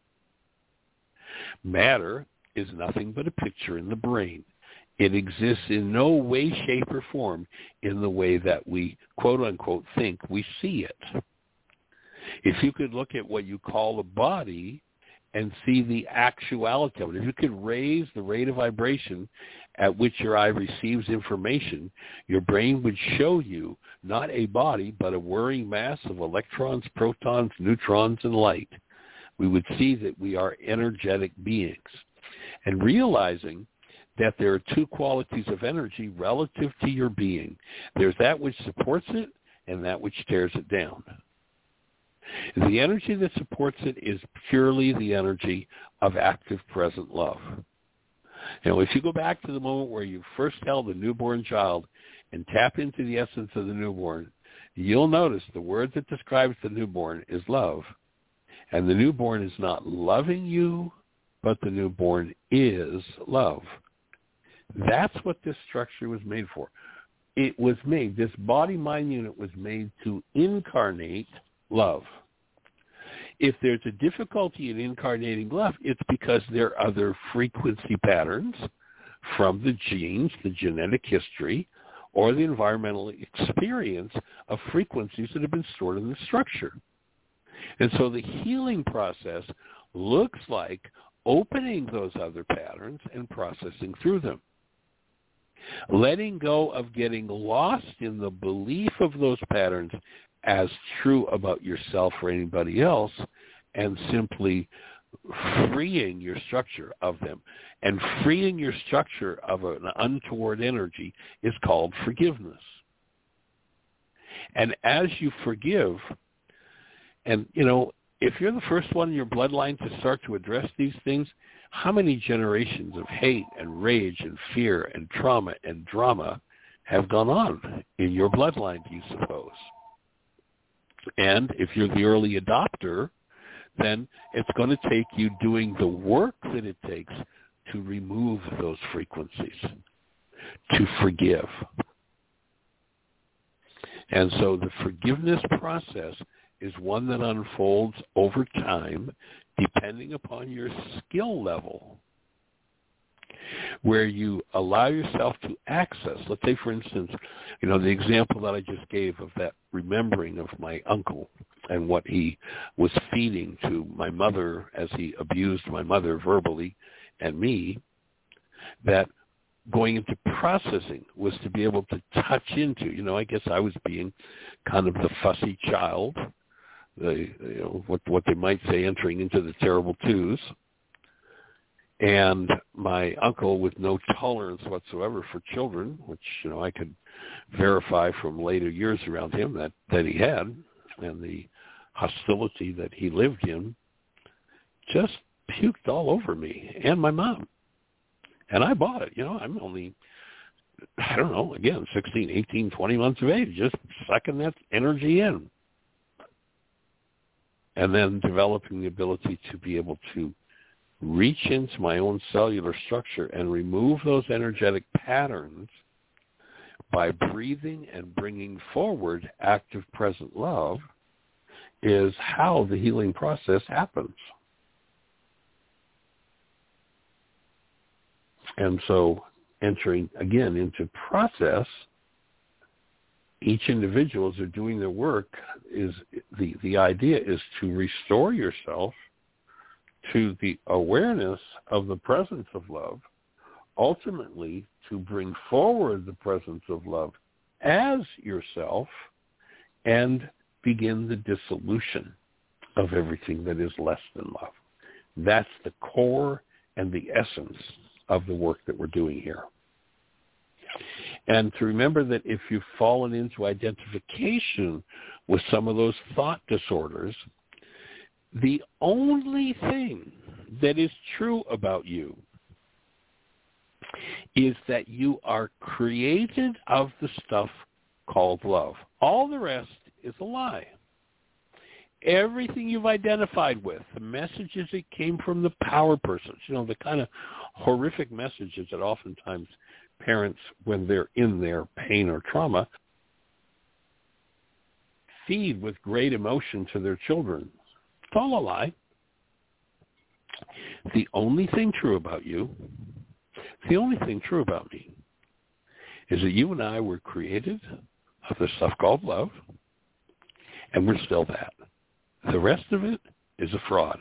Matter is nothing but a picture in the brain. It exists in no way, shape, or form in the way that we, quote, unquote, think we see it. If you could look at what you call a body and see the actuality of it, if you could raise the rate of vibration at which your eye receives information, your brain would show you not a body, but a whirring mass of electrons, protons, neutrons, and light. We would see that we are energetic beings. And realizing that there are two qualities of energy relative to your being. There's that which supports it and that which tears it down. The energy that supports it is purely the energy of active present love. If you go back to the moment where you first held a newborn child and tap into the essence of the newborn, you'll notice the word that describes the newborn is love. And the newborn is not loving you, but the newborn is love. That's what this structure was made for. It was made, this body-mind unit was made to incarnate love. If there's a difficulty in incarnating love, it's because there are other frequency patterns from the genes, the genetic history, or the environmental experience of frequencies that have been stored in the structure. And so the healing process looks like opening those other patterns and processing through them. Letting go of getting lost in the belief of those patterns as true about yourself or anybody else, and simply freeing your structure of them. And freeing your structure of an untoward energy is called forgiveness. And as you forgive, and if you're the first one in your bloodline to start to address these things, how many generations of hate and rage and fear and trauma and drama have gone on in your bloodline, do you suppose? And if you're the early adopter, then it's going to take you doing the work that it takes to remove those frequencies. to forgive. And so the forgiveness process is one that unfolds over time depending upon your skill level, where you allow yourself to access. Let's say, for instance, the example that I just gave of that remembering of my uncle and what he was feeding to my mother as he abused my mother verbally and me, that going into processing was to be able to touch into, I guess I was being kind of the fussy child, what they might say, entering into the terrible twos. And my uncle, with no tolerance whatsoever for children, which, I could verify from later years around him that he had, and the hostility that he lived in, just puked all over me and my mom. And I bought it. I'm only, I don't know, again, 16, 18, 20 months of age, just sucking that energy in. And then developing the ability to be able to reach into my own cellular structure and remove those energetic patterns by breathing and bringing forward active present love is how the healing process happens. And so entering, again, into process, each individual, as they're doing their work, is the idea is to restore yourself to the awareness of the presence of love, ultimately to bring forward the presence of love as yourself and begin the dissolution of everything that is less than love. That's the core and the essence of the work that we're doing here. And to remember that if you've fallen into identification with some of those thought disorders, the only thing that is true about you is that you are created of the stuff called love. All the rest is a lie. Everything you've identified with, the messages that came from the power persons, the kind of horrific messages that oftentimes parents, when they're in their pain or trauma, feed with great emotion to their children. It's all a lie. The only thing true about you, the only thing true about me, is that you and I were created of the stuff called love, and we're still that. The rest of it is a fraud.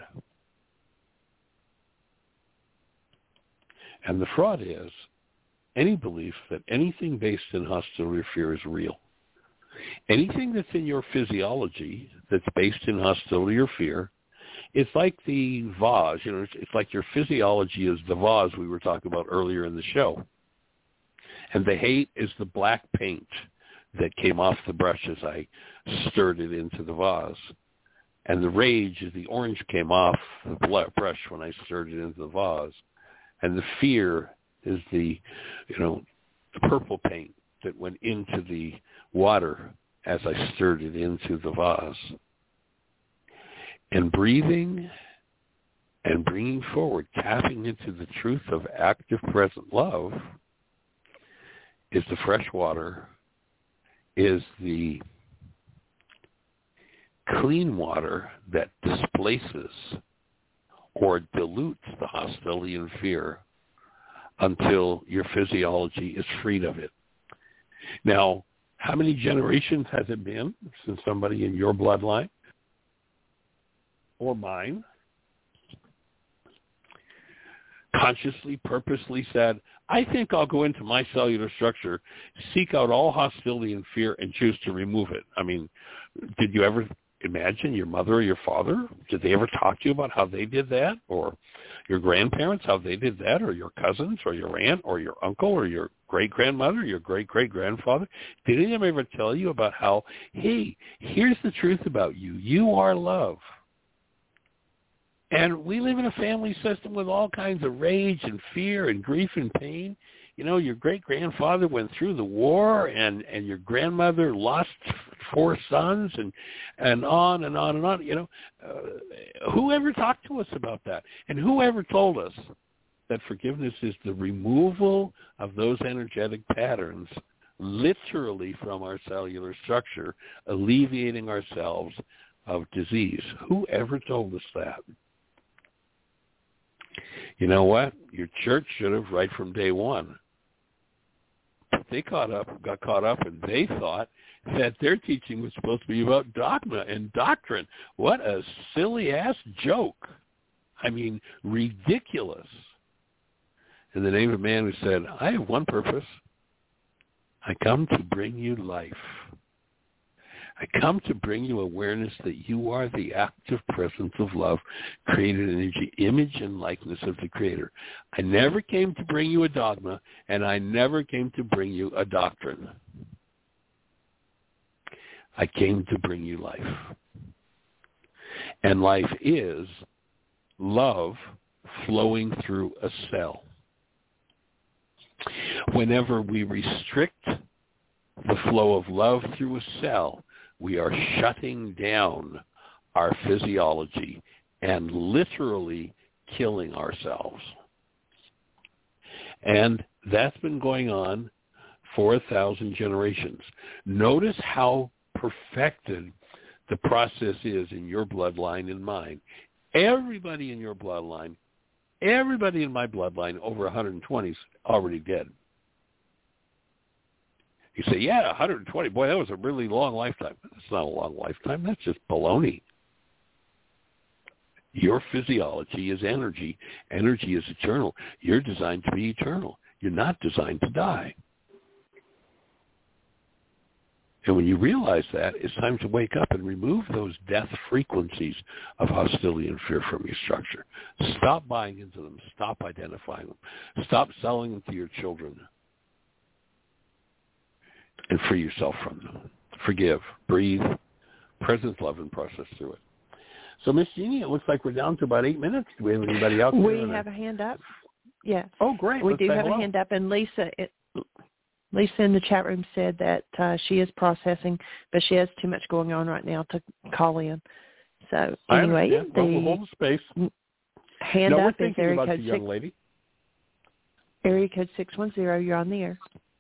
And the fraud is any belief that anything based in hostility or fear is real. Anything that's in your physiology that's based in hostility or fear, it's like the vase. It's like your physiology is the vase we were talking about earlier in the show. And the hate is the black paint that came off the brush as I stirred it into the vase. And the rage is the orange came off the brush when I stirred it into the vase. And the fear is the purple paint that went into the water as I stirred it into the vase. And breathing and bringing forward, tapping into the truth of active present love is the fresh water, is the clean water that displaces or dilutes the hostility and fear until your physiology is freed of it. Now, how many generations has it been since somebody in your bloodline or mine consciously, purposely said, I think I'll go into my cellular structure, seek out all hostility and fear, and choose to remove it? I mean, did you ever imagine your mother or your father? Did they ever talk to you about how they did that? Or your grandparents, how they did that? Or your cousins, or your aunt, or your uncle, or your great-grandmother, your great-great-grandfather? Did any of them ever tell you about how, hey, here's the truth about you. You are love. And we live in a family system with all kinds of rage and fear and grief and pain. Your great-grandfather went through the war, and your grandmother lost 4 sons, and on and on and on. Who ever talked to us about that? And who ever told us that forgiveness is the removal of those energetic patterns literally from our cellular structure, alleviating ourselves of disease. Who ever told us that? You know what? Your church should have right from day one. They got caught up, and they thought that their teaching was supposed to be about dogma and doctrine. What a silly-ass joke. I mean, ridiculous. In the name of a man who said, I have one purpose. I come to bring you life. I come to bring you awareness that you are the active presence of love, created in the image and likeness of the Creator. I never came to bring you a dogma, and I never came to bring you a doctrine. I came to bring you life. And life is love flowing through a cell. Whenever we restrict the flow of love through a cell, we are shutting down our physiology and literally killing ourselves. And that's been going on for 1,000 generations. Notice how perfected the process is in your bloodline and mine. Everybody in your bloodline, everybody in my bloodline over 120 is already dead. You say, yeah, 120. Boy, that was a really long lifetime. That's not a long lifetime. That's just baloney. Your physiology is energy. Energy is eternal. You're designed to be eternal. You're not designed to die. And when you realize that, it's time to wake up and remove those death frequencies of hostility and fear from your structure. Stop buying into them. Stop identifying them. Stop selling them to your children. And free yourself from them. Forgive, breathe, presence, love, and process through it. So, Miss Jeannie, it looks like we're down to about 8 minutes. Do we have anybody else? We have a hand up. Yes. Oh, great. We do have a hand up. And Lisa in the chat room said that she is processing, but she has too much going on right now to call in. So, anyway, we'll hold the space. Hand up is area code 6. Area code 610. You're on the air.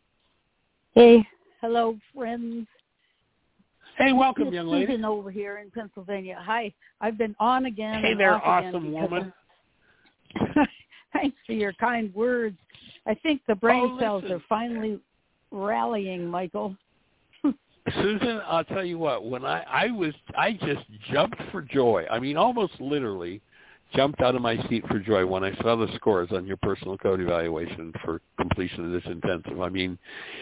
Hey. Hello, friends. Hey, welcome, young lady. Susan over here in Pennsylvania. Hi. I've been on again. Hey there, awesome woman. Thanks for your kind words. I think the brain cells are finally rallying, Michael. Susan, I'll tell you what. When I just jumped for joy. I mean, almost literally jumped out of my seat for joy when I saw the scores on your personal code evaluation for completion of this intensive. I mean,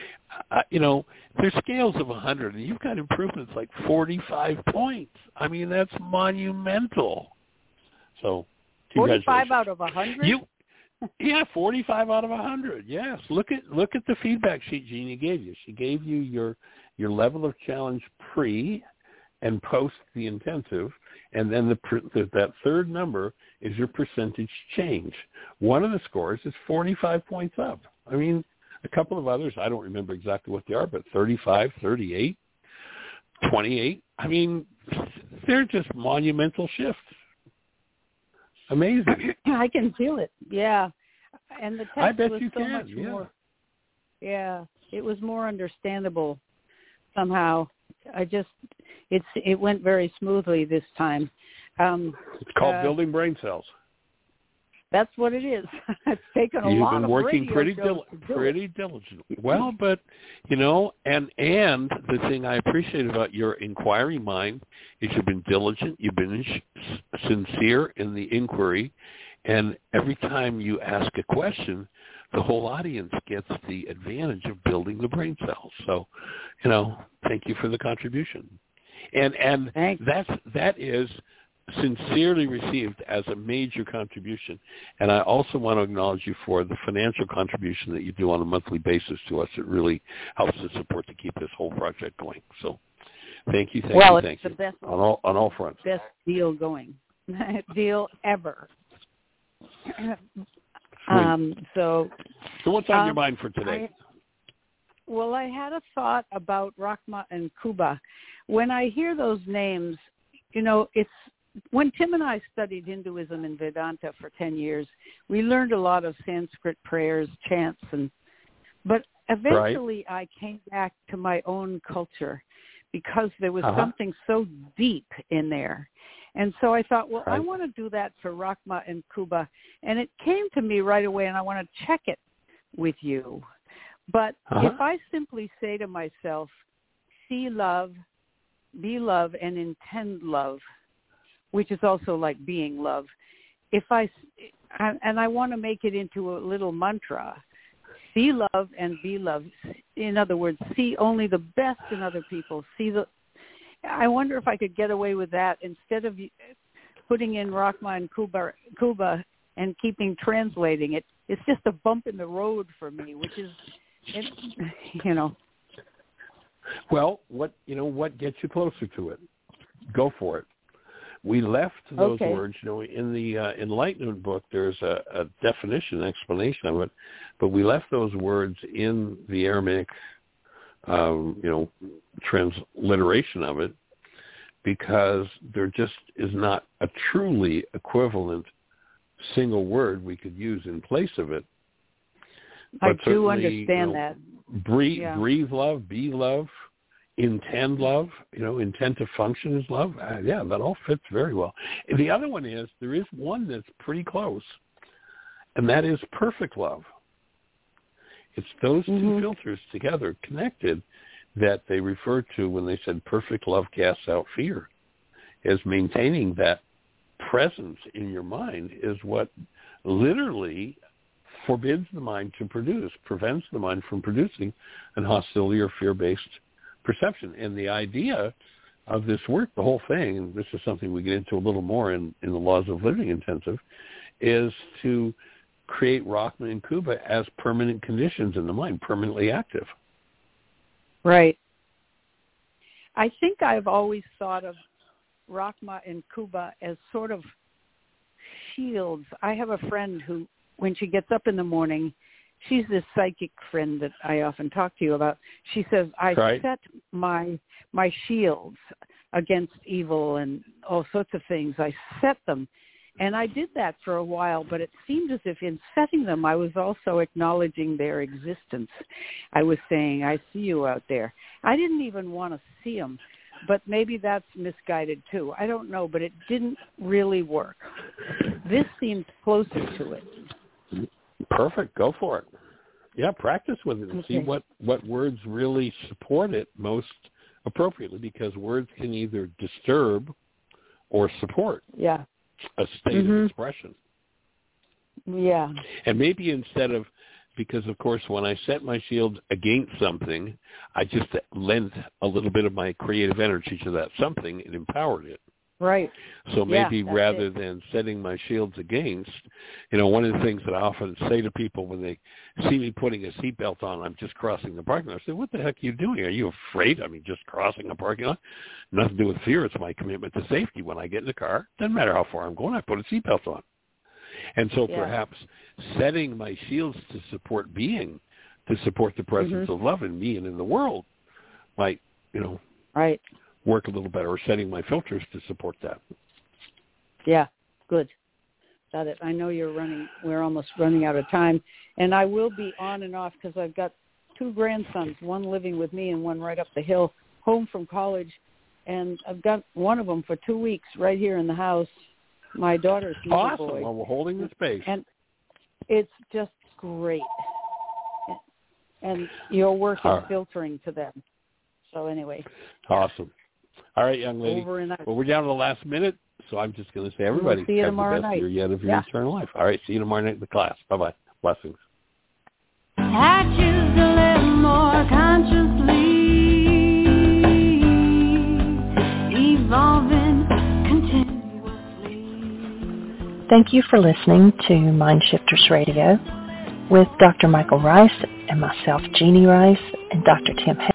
there's scales of 100, and you've got improvements like 45 points. I mean, that's monumental. So, 45 out of 100? Yeah, 45 out of 100. Yes. Look at the feedback sheet Jeannie gave you. She gave you your level of challenge pre and post the intensive, and then that third number is your percentage change. One of the scores is 45 points up. I mean, a couple of others, I don't remember exactly what they are, but 35, 38, 28. I mean, they're just monumental shifts. Amazing. I can feel it. Yeah. And the test was so much more. Yeah. It was more understandable somehow. It went very smoothly this time. It's called building brain cells. That's what it is. It's taken a You've lot been of working pretty pretty diligently. Well, but, and the thing I appreciate about your inquiry mind is you've been diligent, you've been sincere in the inquiry, and every time you ask a question, the whole audience gets the advantage of building the brain cells. So, thank you for the contribution. And that is sincerely received as a major contribution. And I also want to acknowledge you for the financial contribution that you do on a monthly basis to us. It really helps us support to keep this whole project going. So thank you, thank you. It's the best on all fronts. Best deal going. Deal ever. So what's on your mind for today? I had a thought about Rachma and Kuba. When I hear those names, when Tim and I studied Hinduism and Vedanta for 10 years, we learned a lot of Sanskrit prayers, chants, but eventually I came back to my own culture because there was something so deep in there. And so I thought, well, I want to do that for Rachma and Kuba. And it came to me right away, and I want to check it with you. But if I simply say to myself, see love, be love, and intend love, which is also like being love, and I want to make it into a little mantra, see love and be love. In other words, see only the best in other people. I wonder if I could get away with that instead of putting in Rachma and Kuba and translating it. It's just a bump in the road for me, which is, Well, what gets you closer to it? Go for it. We left those words, in the Enlightenment book, there's a definition, explanation of it, but we left those words in the Aramaic, transliteration of it, because there just is not a truly equivalent single word we could use in place of it. But I do understand that. Breathe love, be love, intend love, intent to function is love. That all fits very well. And the other one is, there is one that's pretty close, and that is perfect love. It's those two filters together, connected, that they refer to when they said perfect love casts out fear, as maintaining that presence in your mind is what literally forbids the mind to produce, prevents the mind from producing an hostility or fear-based perception. And the idea of this work, the whole thing, and this is something we get into a little more in the Laws of Living Intensive, is to create Rachma and Kuba as permanent conditions in the mind, permanently active. Right. I think I've always thought of Rachma and Kuba as sort of shields. I have a friend who, when she gets up in the morning, she's this psychic friend that I often talk to you about. She says, I set my shields against evil and all sorts of things. I set them. And I did that for a while, but it seemed as if in setting them, I was also acknowledging their existence. I was saying, I see you out there. I didn't even want to see them, but maybe that's misguided too. I don't know, but it didn't really work. This seems closer to it. Perfect. Go for it. Yeah, practice with it and see what words really support it most appropriately, because words can either disturb or support. Yeah. A state of expression. Yeah. And maybe instead of, because of course when I set my shield against something, I just lent a little bit of my creative energy to that something and empowered it. Right. So maybe rather than setting my shields against, one of the things that I often say to people when they see me putting a seatbelt on, I'm just crossing the parking lot. I say, what the heck are you doing? Are you afraid? I mean, just crossing a parking lot? Nothing to do with fear. It's my commitment to safety. When I get in the car, doesn't matter how far I'm going, I put a seatbelt on. And so perhaps setting my shields to support being, to support the presence of love in me and in the world might, work a little better, or setting my filters to support that. Yeah, good. Got it. I know we're almost running out of time, and I will be on and off because I've got two grandsons, one living with me and one right up the hill, home from college, and I've got one of them for 2 weeks right here in the house. My daughter's little boy. Well, we're holding the space. And it's just great. And your work is filtering to them. So anyway. Awesome. All right, young lady. Well, we're down to the last minute, so I'm just going to say, everybody, see you tomorrow night. Year yet of your eternal life. All right, see you tomorrow night in the class. Bye-bye. Blessings. I choose to live more consciously, evolving continuously. Thank you for listening to Mind Shifters Radio with Dr. Michael Rice and myself, Jeannie Rice, and Dr. Tim